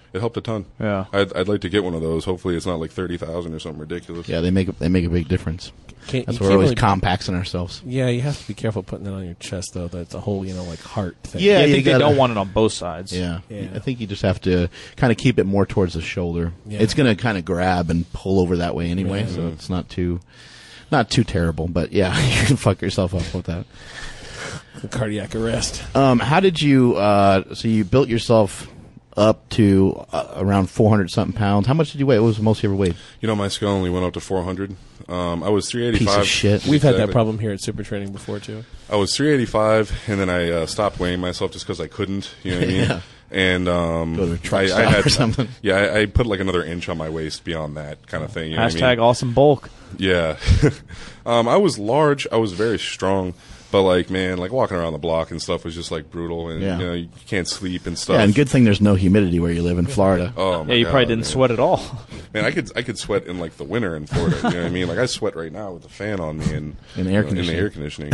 it helped a ton. Yeah. I'd, I'd like to get one of those. Hopefully, it's not like thirty thousand or something ridiculous. Yeah, they make they make a big difference. Can't, That's you why we're can't always really- compacting ourselves. Yeah, you have to be careful putting it on your chest, though. That's a whole, you know, like heart thing. Yeah, Yeah, I you think they gotta- don't want it on both sides. Yeah. Yeah. I think you just have to kind of keep it more towards the shoulder. Yeah. It's going to kind of grab and pull over that way anyway, Right. so it's not too not too terrible. But yeah, you can fuck yourself up with that. Cardiac arrest. Um, how did you? Uh, so you built yourself up to uh, around four hundred something pounds. How much did you weigh? What was the most you ever weighed? You know, my scale only went up to four hundred. Um, I was three eighty-five. Piece of shit. We've had that Exactly. problem here at Super Training before, too. I was three eighty-five, and then I uh, stopped weighing myself just because I couldn't. You know what I mean? Yeah. And um, Go to a truck I, stop I had or something. Yeah, I, I put like another inch on my waist beyond that kind of thing. You know what I Hashtag mean? awesome bulk. Yeah. um, I was large. I was very strong. But like, man, like walking around the block and stuff was just like brutal, and Yeah. you know you can't sleep and stuff. Yeah, and good thing there's no humidity where you live in Florida. Oh my Yeah, you God, probably didn't man. sweat at all. Man, I could I could sweat in like the winter in Florida. You know what I mean? Like I sweat right now with the fan on me and In the air in the conditioning. air conditioning.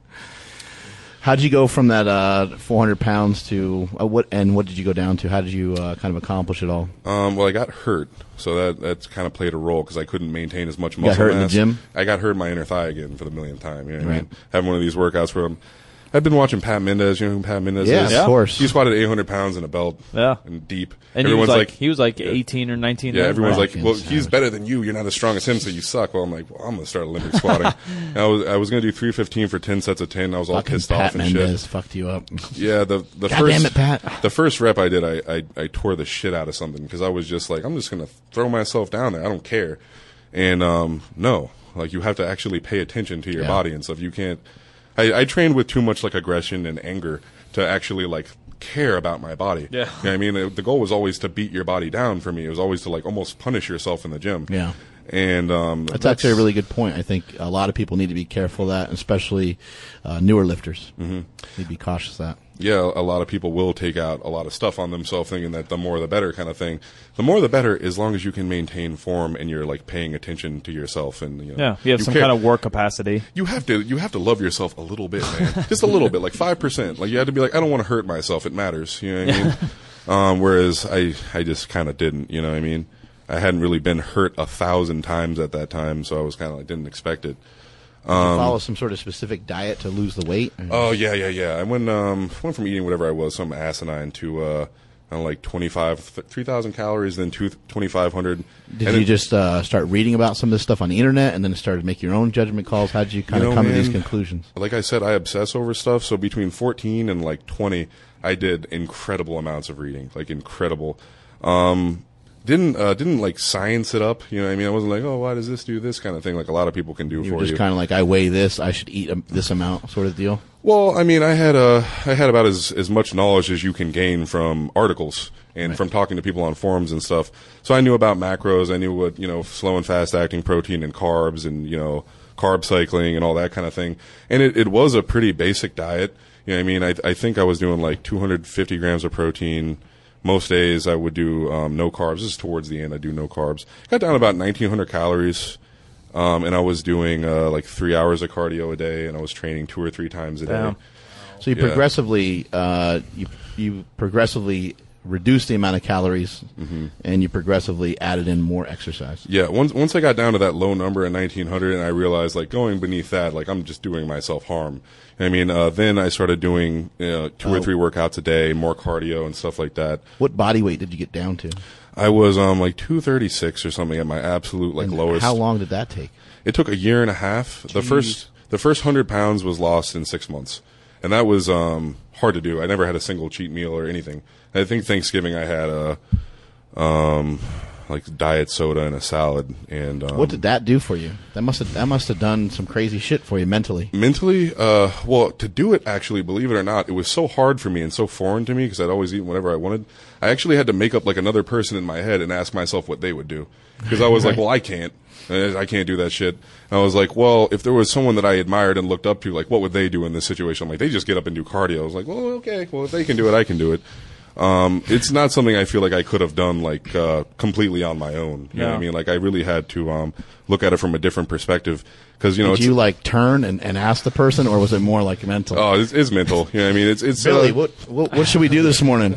How'd you go from that uh, four hundred pounds to uh, what? And what did you go down to? How did you uh, kind of accomplish it all? Um, well, I got hurt, so that that's kind of played a role because I couldn't maintain as much got muscle hurt in the mass. gym? I got hurt in my inner thigh again for the millionth time. You know what I Right. mean? Having one of these workouts where I'm, I've been watching Pat Mendez. You know who Pat Mendez Yeah, is? of course. He squatted eight hundred pounds in a belt. Yeah. And deep. And he Everyone's was like, like, he was like yeah. eighteen or nineteen. Yeah, then, everyone's right? like, well, Fucking he's savage. better than you. You're not as strong as him, so you suck. Well, I'm like, well, I'm gonna start Olympic squatting. And I was I was gonna do three fifteen for ten sets of ten. I was all Fucking pissed Pat off and Mendez shit. fucked you up. Yeah, the the God first damn it, Pat. the first rep I did, I, I I tore the shit out of something because I was just like, I'm just gonna throw myself down there. I don't care. And um, no, like you have to actually pay attention to your Yeah. body and stuff. You can't. I, I trained with too much like aggression and anger to actually like care about my body. Yeah. You know what I mean, the, the goal was always to beat your body down. For me, it was always to like almost punish yourself in the gym. Yeah. And um, That's, actually a really good point. I think a lot of people need to be careful of that, especially uh, newer lifters. Mm-hmm. Need to be cautious of that. yeah, a lot of people will take out a lot of stuff on themselves thinking that the more the better kind of thing. The more the better as long as you can maintain form and you're like paying attention to yourself and you know, Yeah, you have some care- kind of work capacity. you have to you have to love yourself a little bit, man. Just a little bit, like five percent. Like you have to be like, I don't want to hurt myself. It matters. You know what I mean? um, whereas I I just kind of didn't. You know what I mean? I hadn't really been hurt a thousand times at that time, so I was kind of like didn't expect it. Did you follow some sort of specific diet to lose the weight? Oh yeah, yeah, yeah. I went um went from eating whatever I was, some asinine, to uh, kind of like twenty-five, three thousand calories, then two twenty-five hundred. Did and you it- just uh, start reading about some of this stuff on the internet and then started making your own judgment calls? How did you kind You of know, come to these man, conclusions? Like I said, I obsess over stuff. So between fourteen and like twenty, I did incredible amounts of reading, like incredible. Um, didn't uh, didn't like science it up. You know what I mean? I wasn't like, oh, why does this do this kind of thing? Like a lot of people can do You for were just you. kind of like, I weigh this, I should eat um, this amount, sort of deal. Well, I mean, I had uh, I had about as as much knowledge as you can gain from articles and from talking to people on forums and stuff. So I knew about macros. I knew what you know, slow and fast acting protein and carbs, and you know, carb cycling and all that kind of thing. And it, it was a pretty basic diet. You know what I mean? I I think I was doing like two hundred fifty grams of protein. Most days I would do um, no carbs. This is towards the end. I do no carbs. Got down to about nineteen hundred calories. Um, and I was doing uh, like three hours of cardio a day, and I was training two or three times a day. Damn. So you Yeah. progressively, uh, you you progressively reduced the amount of calories, Mm-hmm. and you progressively added in more exercise. Yeah, once once I got down to that low number at nineteen hundred, and I realized like going beneath that, like I'm just doing myself harm. I mean, uh, then I started doing you know, two or Oh. three workouts a day, more cardio and stuff like that. What body weight did you get down to? I was um like two thirty-six or something at my absolute like And lowest. How long did that take? It took a year and a half. The first the first hundred pounds was lost in six months, and that was um hard to do. I never had a single cheat meal or anything. I think Thanksgiving I had a um like diet soda and a salad. And um, What did that do for you? That must have that must have done some crazy shit for you mentally. mentally, uh, well, to do it actually, believe it or not, it was so hard for me and so foreign to me because I'd always eat whatever I wanted. I actually had to make up like another person in my head and ask myself what they would do because I was like, well, I can't. Uh, I can't do that shit. And I was like, well, if there was someone that I admired and looked up to, like, what would they do in this situation? I'm like, they just get up and do cardio. I was like, well, okay. Well, if they can do it, I can do it. Um, it's not something I feel like I could have done like uh, completely on my own. You know Yeah. what I mean? Like I really had to um, look at it from a different perspective because you know Did it's, you like turn and, and ask the person, or was it more like mental? oh it's, it's mental. You know what I mean? It's it's Billy, uh, what, what what should we do this morning?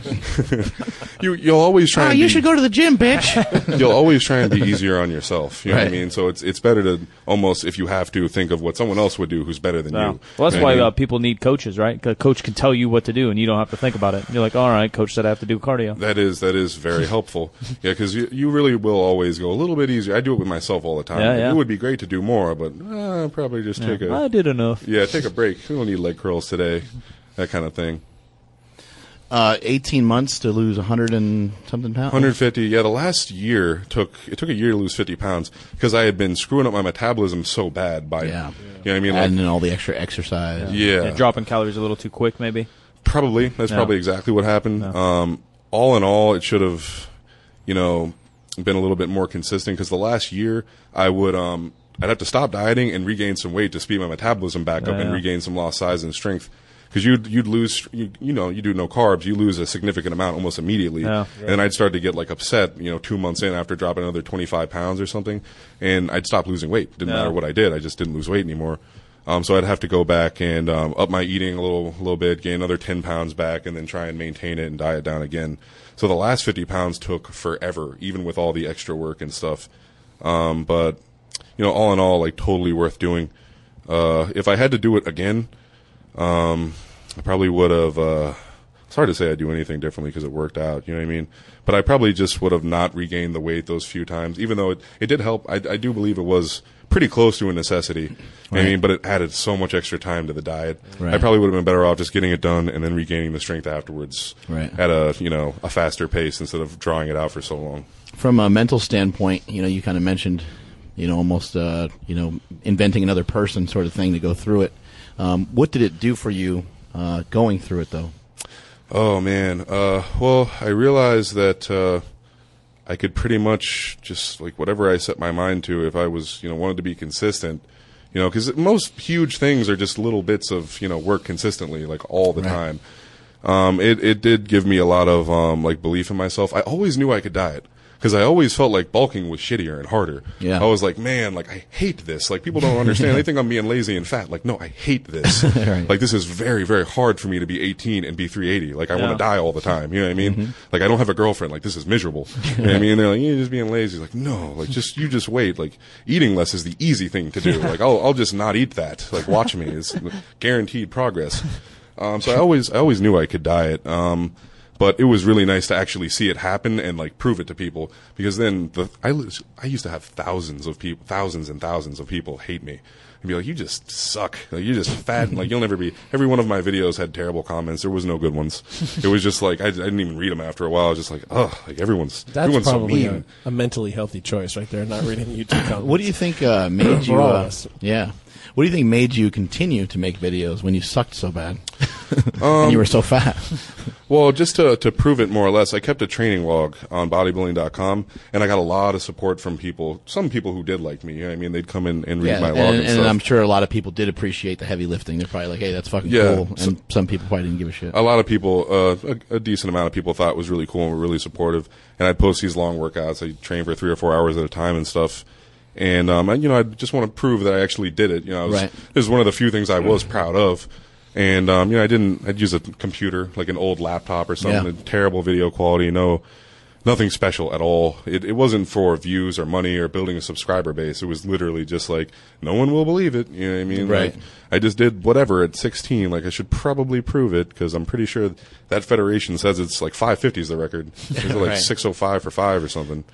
you you'll always try. Oh, and you be, should go to the gym, bitch. You'll always try and be easier on yourself. You know what I Right. mean? So it's it's better to almost, if you have to, think of what someone else would do who's better than No. you. Well, that's You know what why I mean? uh, people need coaches, right? 'Cause a coach can tell you what to do, and you don't have to think about it. You're like, all right, coach said I have to do cardio. That is that is very helpful. Yeah, because you you really will always go a little bit easier. I do it with myself all the time. Yeah, Like, yeah. It would be great to do more, but uh, probably just take a I did enough. yeah, take a break. We don't need leg curls today, that kind of thing. Uh, eighteen months to lose a hundred and something pounds. one hundred fifty. Yeah, the last year took it took a year to lose fifty pounds because I had been screwing up my metabolism so bad by Yeah. you know what I mean. Like, Adding in all the extra exercise. yeah, Yeah, dropping calories a little too quick, maybe. Probably. That's No. probably exactly what happened. No. Um, all in all, it should have, you know, been a little bit more consistent because the last year I would, um, I'd have to stop dieting and regain some weight to speed my metabolism back up Yeah, and yeah. regain some lost size and strength. Because you'd you'd lose, you, you know, you do no carbs, you lose a significant amount almost immediately, Yeah. and then I'd start to get like upset, you know, two months in after dropping another twenty-five pounds or something, and I'd stop losing weight. Didn't Yeah. matter what I did, I just didn't lose weight anymore. Um, so I'd have to go back and um, up my eating a little, little bit, gain another ten pounds back, and then try and maintain it and diet down again. So the last fifty pounds took forever, even with all the extra work and stuff. Um, but you know, all in all, like totally worth doing. Uh, if I had to do it again, um, I probably would have. Uh, it's hard to say I'd do anything differently because it worked out. You know what I mean? But I probably just would have not regained the weight those few times, even though it, it did help. I, I do believe it was pretty close to a necessity. You know what I Right. mean, but it added so much extra time to the diet. Right. I probably would have been better off just getting it done and then regaining the strength afterwards Right. at a you know a faster pace instead of drawing it out for so long. From a mental standpoint, you know, you kind of mentioned, you know, almost, uh, you know, inventing another person sort of thing to go through it. Um, what did it do for you uh, going through it, though? Oh man, uh, well, I realized that uh, I could pretty much just like whatever I set my mind to, if I was, you know, wanted to be consistent, you know, because most huge things are just little bits of, you know, work consistently, like all the Right. time. Um, it it did give me a lot of um, like belief in myself. I always knew I could diet. Because I always felt like bulking was shittier and harder. Yeah. I was like, man, like I hate this. Like people don't understand. They think I'm being lazy and fat. Like, no, I hate this. Right. Like this is very, very hard for me to be eighteen and be three eighty. Like I Yeah. want to die all the time. You know what I mean? Mm-hmm. Like I don't have a girlfriend. Like this is miserable. You know what I mean? And they're like, you're just being lazy. Like no, like just you just wait. Like eating less is the easy thing to do. Like I'll I'll just not eat that. Like watch me. It's guaranteed progress. Um, so I always I always knew I could diet. Um, But it was really nice to actually see it happen and like prove it to people, because then the I lis- I used to have thousands of people, thousands and thousands of people hate me and be like, "You just suck. Like you're just fat. And, like you'll never be." Every one of my videos had terrible comments. There was no good ones. It was just like I, I didn't even read them after a while. I was just like, "Ugh, like everyone's That's everyone's so probably mean." a, a mentally healthy choice right there, not reading the YouTube comments. What do you think uh, made you? For all of Uh, us. yeah. What do you think made you continue to make videos when you sucked so bad and you were so fat? Well, just to to prove it more or less, I kept a training log on bodybuilding dot com, and I got a lot of support from people. Some people who did like me. You know what I mean, they'd come in and read Yeah, my and, log and, and stuff. I'm sure a lot of people did appreciate the heavy lifting. They're probably like, "Hey, that's fucking Yeah, cool," so- and some people probably didn't give a shit. a lot of people, uh, a, a decent amount of people thought it was really cool and were really supportive. And I'd post these long workouts. I train for three or four hours at a time and stuff. And, um, I, you know, I just want to prove that I actually did it. You know, I was, Right. this is one of the few things I was proud of. And, um, you know, I didn't, I'd use a computer, like an old laptop or something, Yeah. terrible video quality, no, nothing special at all. It, it wasn't for views or money or building a subscriber base. It was literally just like, no one will believe it. You know what I mean? Right. Like, I just did whatever at sixteen. Like, I should probably prove it, because I'm pretty sure that federation says it's like five fifty is the record. It's like Right. six oh five for five or something.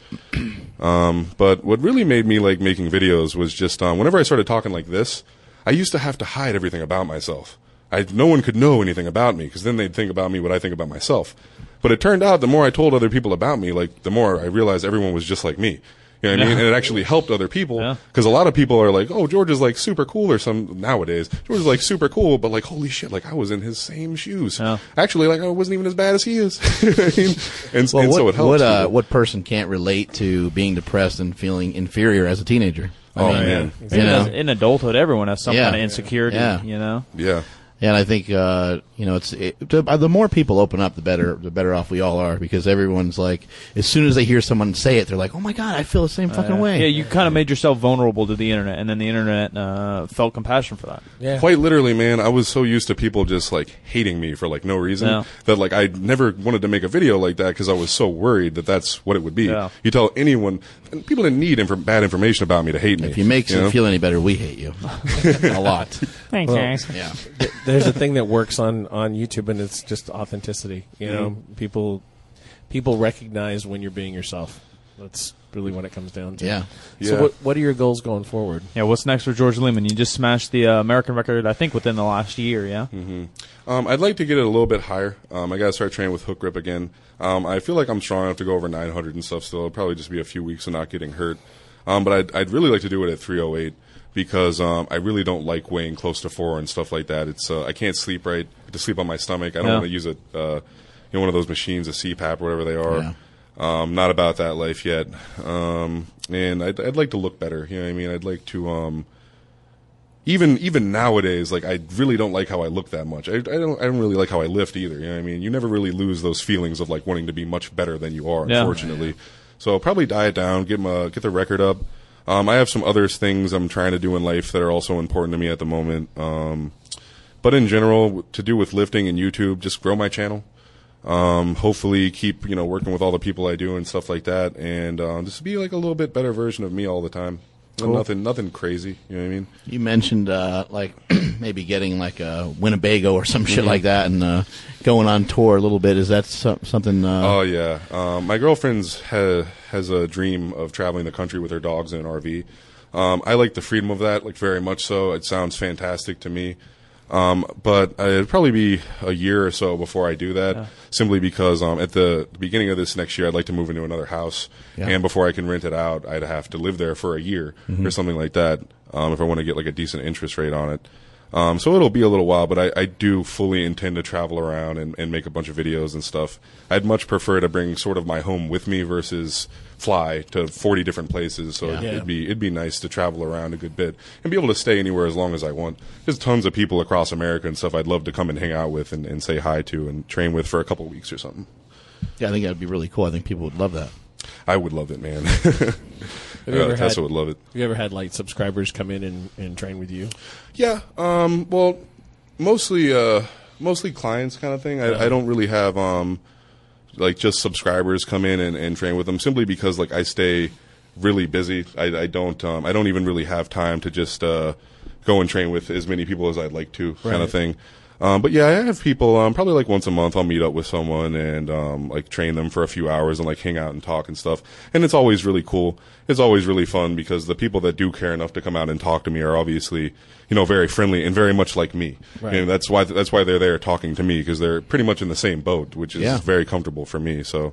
Um, but what really made me like making videos was just um, whenever I started talking like this, I used to have to hide everything about myself. I, no one could know anything about me, because then they'd think about me what I think about myself. But it turned out the more I told other people about me, like the more I realized everyone was just like me. You know what I mean? And it actually helped other people, Yeah. because a lot of people are like, "Oh, George is like super cool," or some nowadays. George is like super cool, but like, holy shit, like I was in his same shoes. Yeah. Actually, like I wasn't even as bad as he is. You know what I mean? And, Well, and what, so it helps. what, uh, people. what person can't relate to being depressed and feeling inferior as a teenager? I Oh, mean, man. you know, In adulthood, everyone has some Yeah. kind of insecurity, Yeah. you know? Yeah. And I think uh, you know, it's it, the more people open up, the better the better off we all are, because everyone's like, as soon as they hear someone say it, they're like, oh my god, I feel the same fucking uh, way. Yeah, you kind of made yourself vulnerable to the internet, and then the internet uh, felt compassion for that. Yeah. Quite literally, man, I was so used to people just like hating me for like no reason Yeah. that like I never wanted to make a video like that because I was so worried that that's what it would be. Yeah. You tell anyone, and people didn't need inf- bad information about me to hate me. If you make you you know? feel any better, we hate you a lot. Thanks, Well, guys. Yeah. There's a thing that works on, on YouTube, and it's just authenticity. You know, Mm-hmm. people people recognize when you're being yourself. That's really what it comes down to. Yeah. So Yeah. what what are your goals going forward? Yeah, what's next for George Lehman? You just smashed the uh, American record, I think, within the last year, yeah? Um, I'd like to get it a little bit higher. Um, I got to start training with hook grip again. Um, I feel like I'm strong enough to go over nine hundred and stuff still. It'll probably just be a few weeks of not getting hurt. Um, but I'd, I'd really like to do it at three oh eight because um, I really don't like weighing close to four and stuff like that. It's uh, I can't sleep right. I have to sleep on my stomach. I don't Yeah. want to use a uh, you know one of those machines, a C PAP or whatever they are. Yeah. Um, not about that life yet. Um, and I'd, I'd like to look better. You know what I mean? I'd like to. Um, Even even nowadays, like I really don't like how I look that much. I, I don't I don't really like how I lift either. You know what I mean? You never really lose those feelings of like wanting to be much better than you are. Yeah. Unfortunately, so I'll probably diet down, get my get the record up. Um, I have some other things I'm trying to do in life that are also important to me at the moment. Um, but in general, to do with lifting and YouTube, just grow my channel. Um, hopefully, keep you know working with all the people I do and stuff like that, and um, just be like a little bit better version of me all the time. Cool. Nothing nothing crazy. You know what I mean? You mentioned uh, like maybe getting like a Winnebago or some shit like that, and uh, going on tour a little bit. Is that so- something? Uh, Oh yeah, um, my girlfriend's ha- has a dream of traveling the country with her dogs in an R V. Um, I like the freedom of that, like very much so. It sounds fantastic to me. Um, but it'd probably be a year or so before I do that, Yeah. simply because um, at the beginning of this next year, I'd like to move into another house, Yeah. and before I can rent it out, I'd have to live there for a year or something like that um, if I want to get like a decent interest rate on it. Um, so it'll be a little while, but I, I do fully intend to travel around and, and make a bunch of videos and stuff. I'd much prefer to bring sort of my home with me versus fly to forty different places. So Yeah. it'd, it'd be it'd be nice to travel around a good bit and be able to stay anywhere as long as I want. There's tons of people across America and stuff I'd love to come and hang out with and, and say hi to and train with for a couple weeks or something. yeah, I think that'd be really cool. I think people would love that. I would love it, man. Have you Uh, ever Tessa had- would love it. Have you ever had like subscribers come in and, and train with you? Yeah. Um, well, mostly, uh, mostly clients kind of thing. I, I don't really have, um, like just subscribers come in and, and train with them simply because like I stay really busy. I, I don't, um, I don't even really have time to just, uh, go and train with as many people as I'd like to kind Right. of thing. Um, but yeah, I have people, um, probably like once a month I'll meet up with someone and, um, like train them for a few hours and like hang out and talk and stuff. And it's always really cool. It's always really fun because the people that do care enough to come out and talk to me are obviously, you know, very friendly and very much like me. Right. And that's why, that's why they're there talking to me because they're pretty much in the same boat, which is Yeah. very comfortable for me. So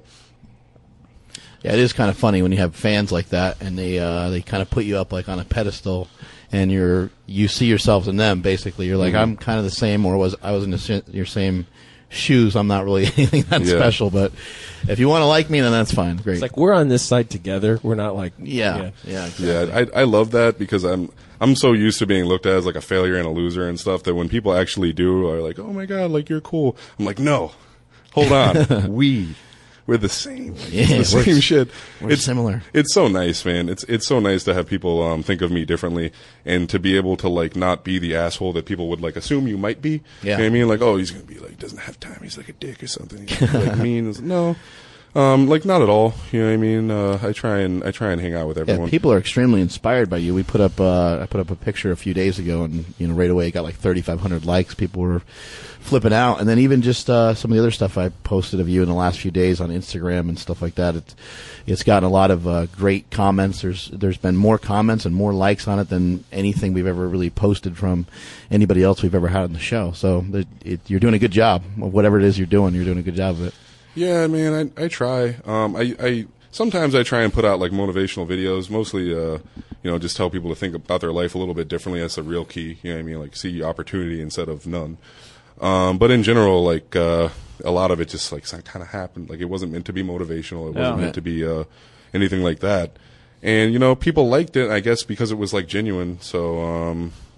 Yeah, it is kind of funny when you have fans like that, and they uh, they kind of put you up like on a pedestal, and you're you see yourself in them. Basically, you're like, Mm-hmm. I'm kind of the same, or was I was in the, sa- your same shoes. I'm not really anything that Yeah. special, but if you want to like me, then that's fine. Great. It's like we're on this side together. We're not like yeah, yeah, exactly. yeah, I, I love that because I'm, I'm so used to being looked at as like a failure and a loser and stuff that when people actually do are like, oh my God, like you're cool. I'm like, no, hold on. we, we're the same. Yeah, It's the we're- same shit. we're it's similar. It's so nice, man. It's it's so nice to have people um, think of me differently and to be able to like not be the asshole that people would like assume you might be. Yeah. You know what I mean? Like, oh, he's gonna be like doesn't have time. He's like a dick or something. He's like mean. It's- No. Um, like not at all. You know what I mean? Uh, I try and I try and hang out with everyone. Yeah, people are extremely inspired by you. We put up uh, I put up a picture a few days ago, and you know right away it got like thirty-five hundred likes. People were flipping out, and then even just uh, some of the other stuff I posted of you in the last few days on Instagram and stuff like that. It's it's gotten a lot of uh, great comments. There's there's been more comments and more likes on it than anything we've ever really posted from anybody else we've ever had on the show. So it, it, you're doing a good job of whatever it is you're doing. You're doing a good job of it. Yeah, man, I I try. Um, I I sometimes I try and put out like motivational videos, mostly uh, you know, just tell people to think about their life a little bit differently. That's the real key. You know what I mean? Like see opportunity instead of none. Um, but in general, like uh, a lot of it just like kind of happened. Like it wasn't meant to be motivational. It wasn't Yeah. meant to be uh, anything like that. And you know, people liked it, I guess, because it was like genuine. So um,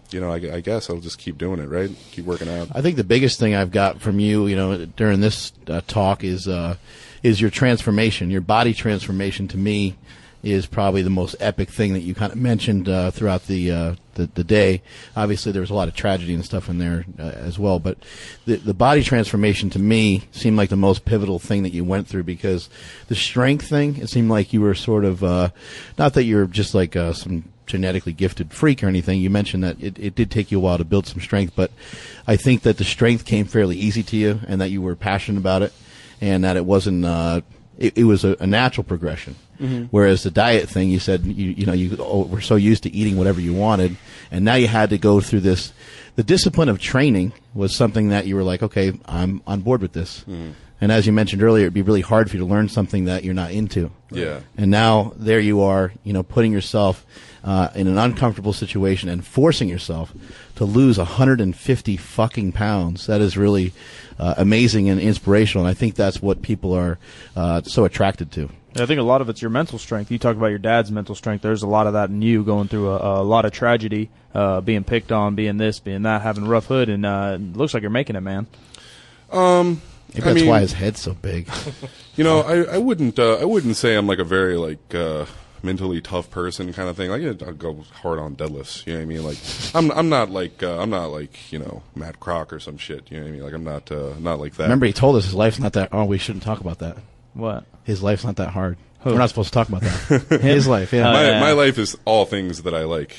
you know, I, I guess I'll just keep doing it, right? Keep working out. I think the biggest thing I've got from you, you know, during this uh, talk is uh, is your transformation, your body transformation. To me, is probably the most epic thing that you kind of mentioned uh, throughout the, uh, the the day. Obviously, there was a lot of tragedy and stuff in there uh, as well, but the the body transformation to me seemed like the most pivotal thing that you went through, because the strength thing, it seemed like you were sort of uh, not that you're just like uh, some genetically gifted freak or anything. You mentioned that it, it did take you a while to build some strength, but I think that the strength came fairly easy to you, and that you were passionate about it, and that it wasn't uh, it, it was a, a natural progression. Mm-hmm. Whereas the diet thing, you said you you know you oh, were so used to eating whatever you wanted, and now you had to go through this. The discipline of training was something that you were like, okay, I'm on board with this. Mm-hmm. And as you mentioned earlier, it'd be really hard for you to learn something that you're not into. Yeah. And now there you are, you know, putting yourself uh, in an uncomfortable situation and forcing yourself to lose one hundred fifty fucking pounds. That is really uh, amazing and inspirational. And I think that's what people are uh, so attracted to. I think a lot of it's your mental strength. You talk about your dad's mental strength. There's a lot of that in you, going through a, a lot of tragedy, uh, being picked on, being this, being that, having a rough hood, and uh, it looks like you're making it, man. Um, Maybe I that's mean, why his head's so big. You know, I, I wouldn't uh, I wouldn't say I'm like a very like uh, mentally tough person kind of thing. Like I'll go hard on deadlifts. You know what I mean? Like I'm I'm not like uh, I'm not like you know Matt Kroc or some shit. You know what I mean? Like I'm not uh, not like that. Remember, he told us his life's not that. Oh, we shouldn't talk about that. What? His life's not that hard. Who? We're not supposed to talk about that. His life, yeah. Oh, my yeah. my life is all things that I like.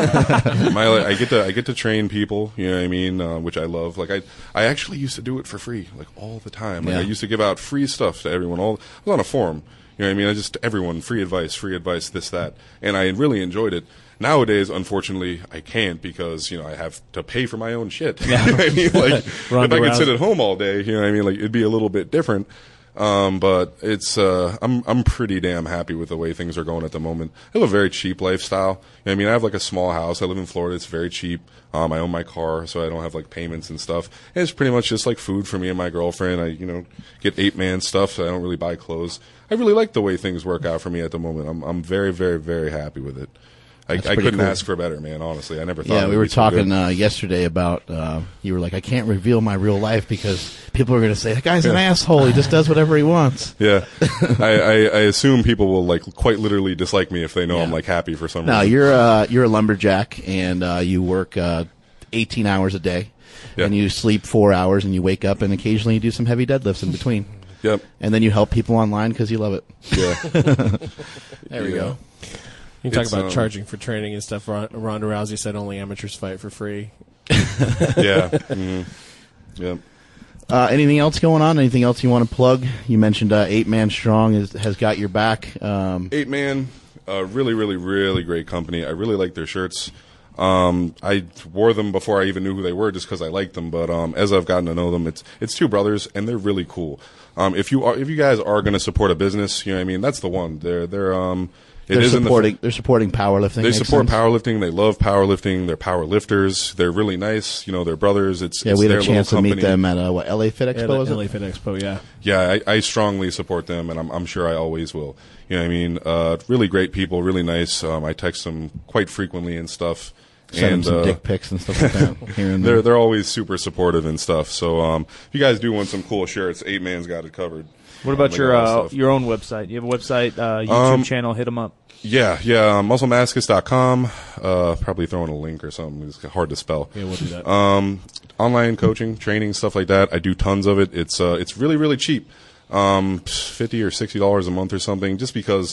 Um, my li- I get to I get to train people. You know what I mean? Uh, which I love. Like I I actually used to do it for free, like all the time. Like Yeah. I used to give out free stuff to everyone. All I was on a forum. You know what I mean? I just everyone free advice, free advice, this that, and I really enjoyed it. Nowadays, unfortunately, I can't because you know I have to pay for my own shit. You know what I mean? Like if I could sit at home all day, you know what I mean? Like it'd be a little bit different. Um, but it's uh, I'm I'm pretty damn happy with the way things are going at the moment. I have a very cheap lifestyle. You know what I mean, I have like a small house. I live in Florida. It's very cheap. Um, I own my car, so I don't have like payments and stuff. And it's pretty much just like food for me and my girlfriend. I you know get eight man stuff, so I don't really buy clothes. I really like the way things work out for me at the moment. I'm I'm very very very happy with it. I, I couldn't cool. ask for better, man. Honestly, I never thought. Yeah, it we would were be so talking good. uh, yesterday about. Uh, you were like, I can't reveal my real life because people are going to say that guy's an asshole. He just does whatever he wants. Yeah, I, I, I assume people will like quite literally dislike me if they know Yeah. I'm like happy for some No, reason. you're uh, you're a lumberjack, and uh, you work uh, eighteen hours a day, Yeah. and you sleep four hours, and you wake up, and occasionally you do some heavy deadlifts in between, Yep. and then you help people online because you love it. Yeah. There we Yeah. go. You talk It's, about um, charging for training and stuff. Ron- Ronda Rousey said only amateurs fight for free. Yeah. hmm Yep. Uh, anything else going on? Anything else you want to plug? You mentioned uh, Eight Man Strong is, has got your back. Um, Eight Man, uh, really, really, really great company. I really like their shirts. Um, I wore them before I even knew who they were, just because I liked them. But um, as I've gotten to know them, it's it's two brothers, and they're really cool. Um, if you are, if you guys are going to support a business, you know what I mean, that's the one. They're they're um. It they're is in the- supporting. They're supporting powerlifting. They makes support sense. powerlifting. They love powerlifting. They're power lifters. They're really nice. You know, they're brothers. It's Yeah, it's we had their a chance to little meet company. them at uh, what L A Fit Expo. Yeah, was L A it? Fit Expo, yeah. Yeah, I, I strongly support them, and I'm, I'm sure I always will. You know what I mean? Uh, really great people, really nice. Um, I text them quite frequently and stuff. Send them and some uh, dick pics and stuff like that. Here and they're there. they're always super supportive and stuff. So um, if you guys do want some cool shirts, Eight Man's got it covered. What Um, about they your got a lot uh, of stuff. your own website? You have a website, uh, YouTube Um, channel. Hit them up. Yeah, yeah, um, muscle mascus dot com. Uh, probably throwing a link or something. It's hard to spell. Yeah, we'll do that. Um, online coaching, training, stuff like that. I do tons of it. It's uh, it's really, really cheap. Um, fifty or sixty dollars a month or something. Just because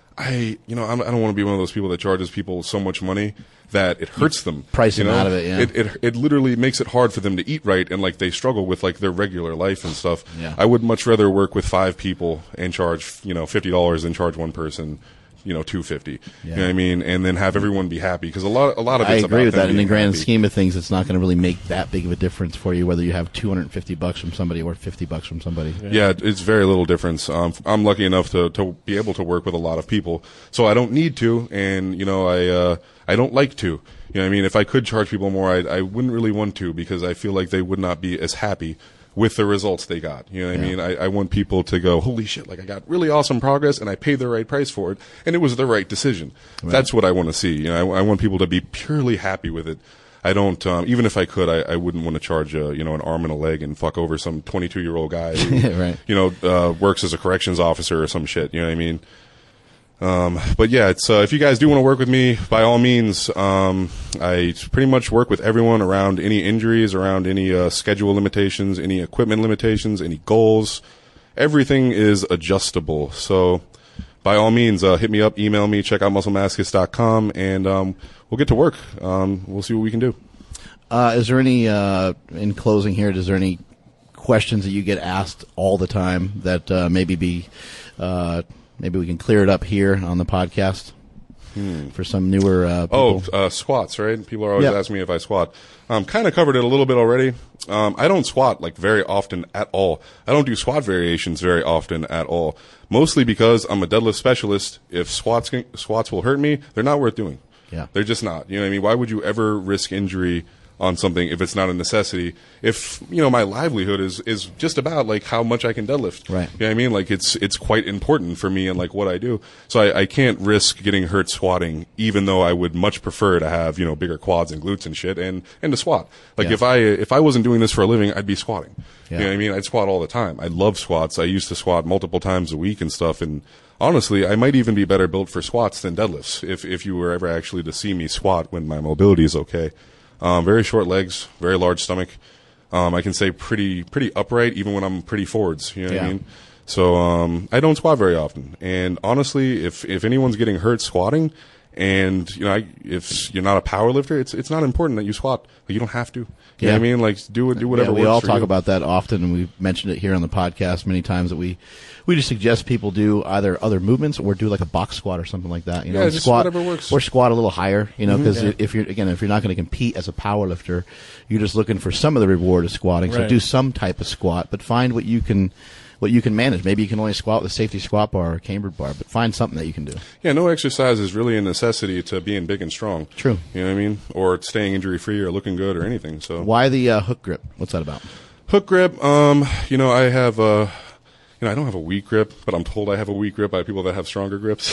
I, you know, I'm, I don't want to be one of those people that charges people so much money that it hurts them. price you them know? out of it, yeah. It, it it literally makes it hard for them to eat right, and like they struggle with like their regular life and stuff. Yeah. I would much rather work with five people and charge you know fifty dollars and charge one person. You know, two fifty. Yeah. You know what I mean, and then have everyone be happy because a lot, a lot of I it's agree about with them that. In the being grand happy. scheme of things, it's not going to really make that big of a difference for you whether you have two hundred fifty bucks from somebody or fifty bucks from somebody. Yeah, it's very little difference. Um, I'm lucky enough to, to be able to work with a lot of people, so I don't need to, and you know, I uh, I don't like to. You know what I mean? If I could charge people more, I I wouldn't really want to because I feel like they would not be as happy with the results they got. You know what Yeah. I mean? I, I want people to go, holy shit, like I got really awesome progress and I paid the right price for it and it was the right decision. That's what I want to see. You know, I, I want people to be purely happy with it. I don't, um, even if I could, I, I wouldn't want to charge a, you know, an arm and a leg and fuck over some twenty-two year old guy who, right. you know, uh, works as a corrections officer or some shit. You know what I mean? Um, but yeah, it's, uh, if you guys do want to work with me, by all means, um, I pretty much work with everyone around any injuries, around any, uh, schedule limitations, any equipment limitations, any goals. Everything is adjustable. So by all means, uh, hit me up, email me, check out muscle masochist dot com, and, um, we'll get to work. Um, we'll see what we can do. Uh, is there any, uh, in closing here, is there any questions that you get asked all the time that, uh, maybe be, uh, maybe we can clear it up here on the podcast hmm. for some newer uh, people. Oh, uh, squats, right? People are always yep. asking me if I squat. Um, kind of covered it a little bit already. Um, I don't squat like very often at all. I don't do squat variations very often at all. Mostly because I'm a deadlift specialist. If squats can, squats will hurt me, they're not worth doing. Yeah, they're just not. You know what I mean? Why would you ever risk injury on something if it's not a necessity? If, you know, my livelihood is, is just about like how much I can deadlift. Right. You know what I mean? Like it's, it's quite important for me and like what I do. So I, I can't risk getting hurt squatting, even though I would much prefer to have, you know, bigger quads and glutes and shit and, and to squat. Like yeah. if I, if I wasn't doing this for a living, I'd be squatting. Yeah. You know what I mean? I'd squat all the time. I love squats. I used to squat multiple times a week and stuff. And honestly, I might even be better built for squats than deadlifts if, if you were ever actually to see me squat when my mobility is okay. Um, very short legs, very large stomach. Um, I can say pretty, pretty upright even when I'm pretty forwards. You know yeah. what I mean? So, um, I don't squat very often. And honestly, if, if anyone's getting hurt squatting and, you know, I, if you're not a power lifter, it's, it's not important that you squat. Like, you don't have to. You yeah. know what I mean? Like, do do whatever yeah, we works all for talk you. about that often, and we've mentioned it here on the podcast many times that we, we just suggest people do either other movements or do like a box squat or something like that. You know, Yeah, and just squat, whatever works. Or squat a little higher, you know, because Mm-hmm. Yeah. if you're, again, if you're not going to compete as a power lifter, you're just looking for some of the reward of squatting. So Right. do some type of squat, but find what you can, what you can manage. Maybe you can only squat with a safety squat bar or a cambered bar, but find something that you can do. Yeah, no exercise is really a necessity to being big and strong. True. You know what I mean? Or staying injury free or looking good or anything. So Why the uh, hook grip? What's that about? hook grip, um, you know, I have uh you know, I don't have a weak grip, but I'm told I have a weak grip by people that have stronger grips.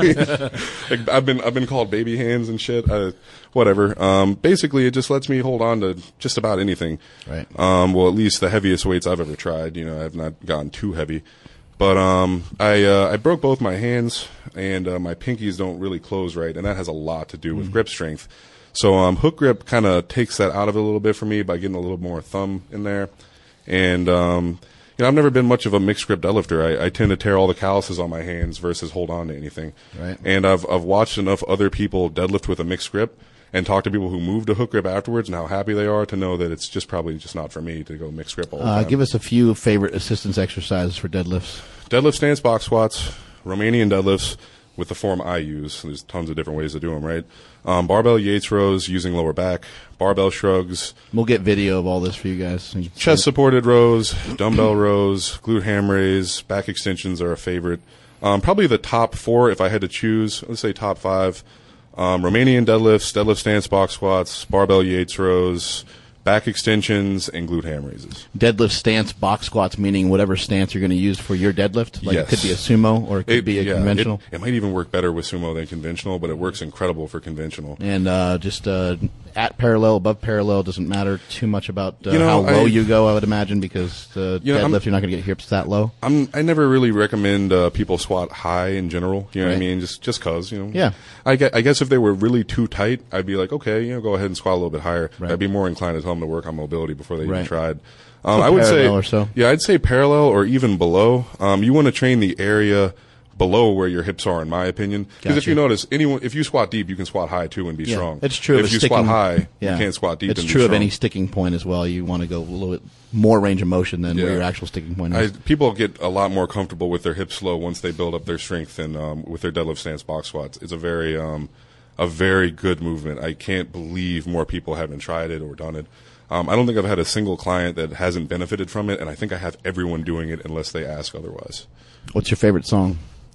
Like, I've been I've been called baby hands and shit. Uh, whatever. Um, basically, it just lets me hold on to just about anything. Right. Um, well, at least the heaviest weights I've ever tried. You know, I've not gotten too heavy, but um, I uh, I broke both my hands, and uh, my pinkies don't really close right, and that has a lot to do with mm. grip strength. So um, hook grip kind of takes that out of it a little bit for me by getting a little more thumb in there, and um. You know, I've never been much of a mixed grip deadlifter. I, I tend to tear all the calluses on my hands versus hold on to anything. Right. And I've I've watched enough other people deadlift with a mixed grip and talk to people who moved to hook grip afterwards and how happy they are to know that it's just probably just not for me to go mixed grip all the Uh, time. give us a few favorite assistance exercises for deadlifts. Deadlift stance box squats, Romanian deadlifts with the form I use. There's tons of different ways to do them, right? Um, barbell Yates rows using lower back, barbell shrugs, We'll get video of all this for you guys. chest supported rows, dumbbell rows, glute ham raise, back extensions are a favorite. Um, probably the top four, if I had to choose, let's say top five, um, Romanian deadlifts, deadlift stance box squats, barbell Yates rows, back extensions, and glute ham raises. Deadlift stance box squats, meaning whatever stance you're going to use for your deadlift. Like Yes. it could be a sumo or it could It- be a yeah, conventional. It, it might even work better with sumo than conventional, but it works incredible for conventional. And uh, just uh, at parallel, above parallel, doesn't matter too much about uh, You know, how low I- you go, I would imagine, because uh, You know, deadlift, I'm- you're not going to get hips that low. I'm, I never really recommend uh, people squat high in general. You know what I Right. mean? Just just cause, you know. Yeah. I, get, I guess if they were really too tight, I'd be like, okay, you know, go ahead and squat a little bit higher. Right. I'd be more inclined to tell them to work on mobility before they Right. even tried. Um, So I would say, parallel or so? yeah, I'd say parallel or even below. Um, you want to train the area below where your hips are, in my opinion. Because if Gotcha. you notice, anyone if you squat deep, you can squat high too and be Yeah. strong. It's true If of a you sticking, squat high, yeah. you can't squat deep. It's and true be of strong. any sticking point as well. You want to go a little bit more range of motion than Yeah. where your actual sticking point I, is. people get a lot more comfortable with their hips low once they build up their strength and um, with their deadlift stance box squats. It's a very, um, a very good movement. I can't believe more people haven't tried it or done it. Um, I don't think I've had a single client that hasn't benefited from it, and I think I have everyone doing it unless they ask otherwise. What's your favorite song?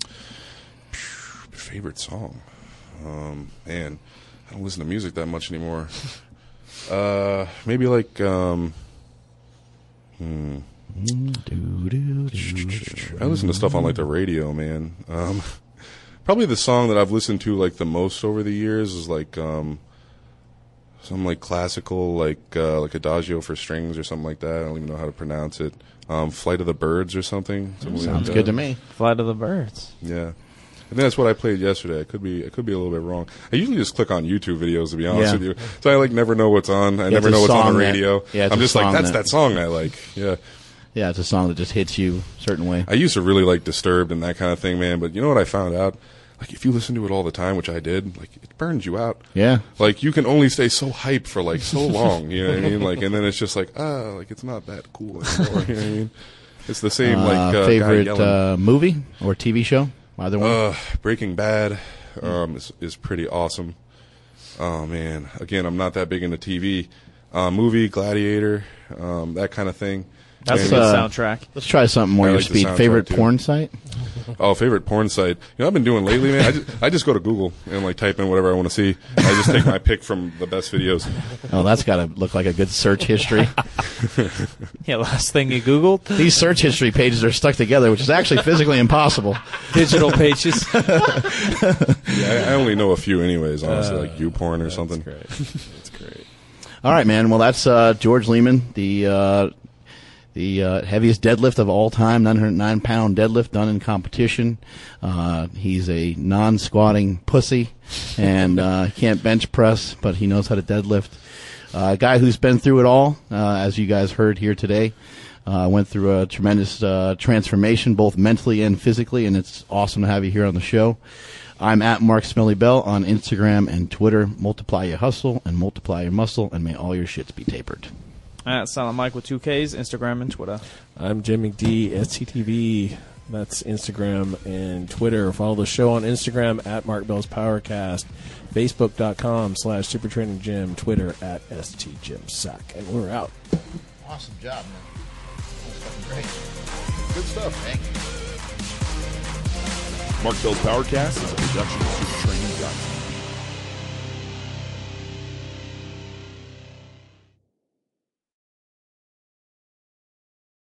Favorite song? Um, man, I don't listen to music that much anymore. uh, maybe like, um, hmm. I listen to stuff on like the radio, man. Um, probably the song that I've listened to like the most over the years is like um, some like classical, like uh, like adagio for strings or something like that. I don't even know how to pronounce it. Um, Flight of the Birds or something. something Sounds like good that. to me. Flight of the Birds. Yeah. I think that's what I played yesterday. I could be, I could be a little bit wrong. I usually just click on YouTube videos, to be honest Yeah. with you. So I like never know what's on. I Yeah, never it's a know what's on song the that- radio. yeah, it's I'm a just like, song that's that- that song I like. Yeah. Yeah, it's a song that just hits you a certain way. I used to really like Disturbed and that kind of thing, man. But you know what I found out? Like, if you listen to it all the time, which I did, like, it burns you out. Yeah. Like, you can only stay so hyped for, like, so long. You know what I mean? Like, and then it's just like, ah, like, it's not that cool anymore. You know what I mean? It's the same, like, Uh, uh, guy favorite yelling. uh, movie or T V show? Either one? Uh, Breaking Bad um, is, is pretty awesome. Oh, man. Again, I'm not that big into T V. Uh, movie, Gladiator, um, that kind of thing. That's And- a good uh, soundtrack. Let's try something more I your like the speed. soundtrack, Favorite too. porn site? Oh, favorite porn site. You know, I've been doing lately, man. I just, I just go to Google and like type in whatever I want to see. I just take my pick from the best videos. Oh, that's got to look like a good search history. Yeah, last thing you Googled? These search history pages are stuck together, which is actually physically impossible. Digital pages. Yeah, I, I only know a few, anyways. Honestly, Uh, like YouPorn or something. Great. That's great. All right, man. Well, that's uh, George Lehman, the uh, the uh, heaviest deadlift of all time, nine hundred nine pound deadlift done in competition. Uh, he's a non-squatting pussy and uh, can't bench press, but he knows how to deadlift. Uh, a guy who's been through it all, uh, as you guys heard here today. Uh, went through a tremendous uh, transformation, both mentally and physically, and it's awesome to have you here on the show. I'm at Mark Smelly Bell on Instagram and Twitter. Multiply your hustle and multiply your muscle, and may all your shits be tapered. At Silent Mike with two Ks, Instagram and Twitter. I'm Jim McD, S T T V. That's Instagram and Twitter. Follow the show on Instagram at Mark Bell's Powercast, Facebook.com slash Super Training Gym, Twitter at S T Gym Sack. And we're out. Awesome job, man. Great. Good stuff. Thank you. Mark Bell's Powercast is a production of Super Training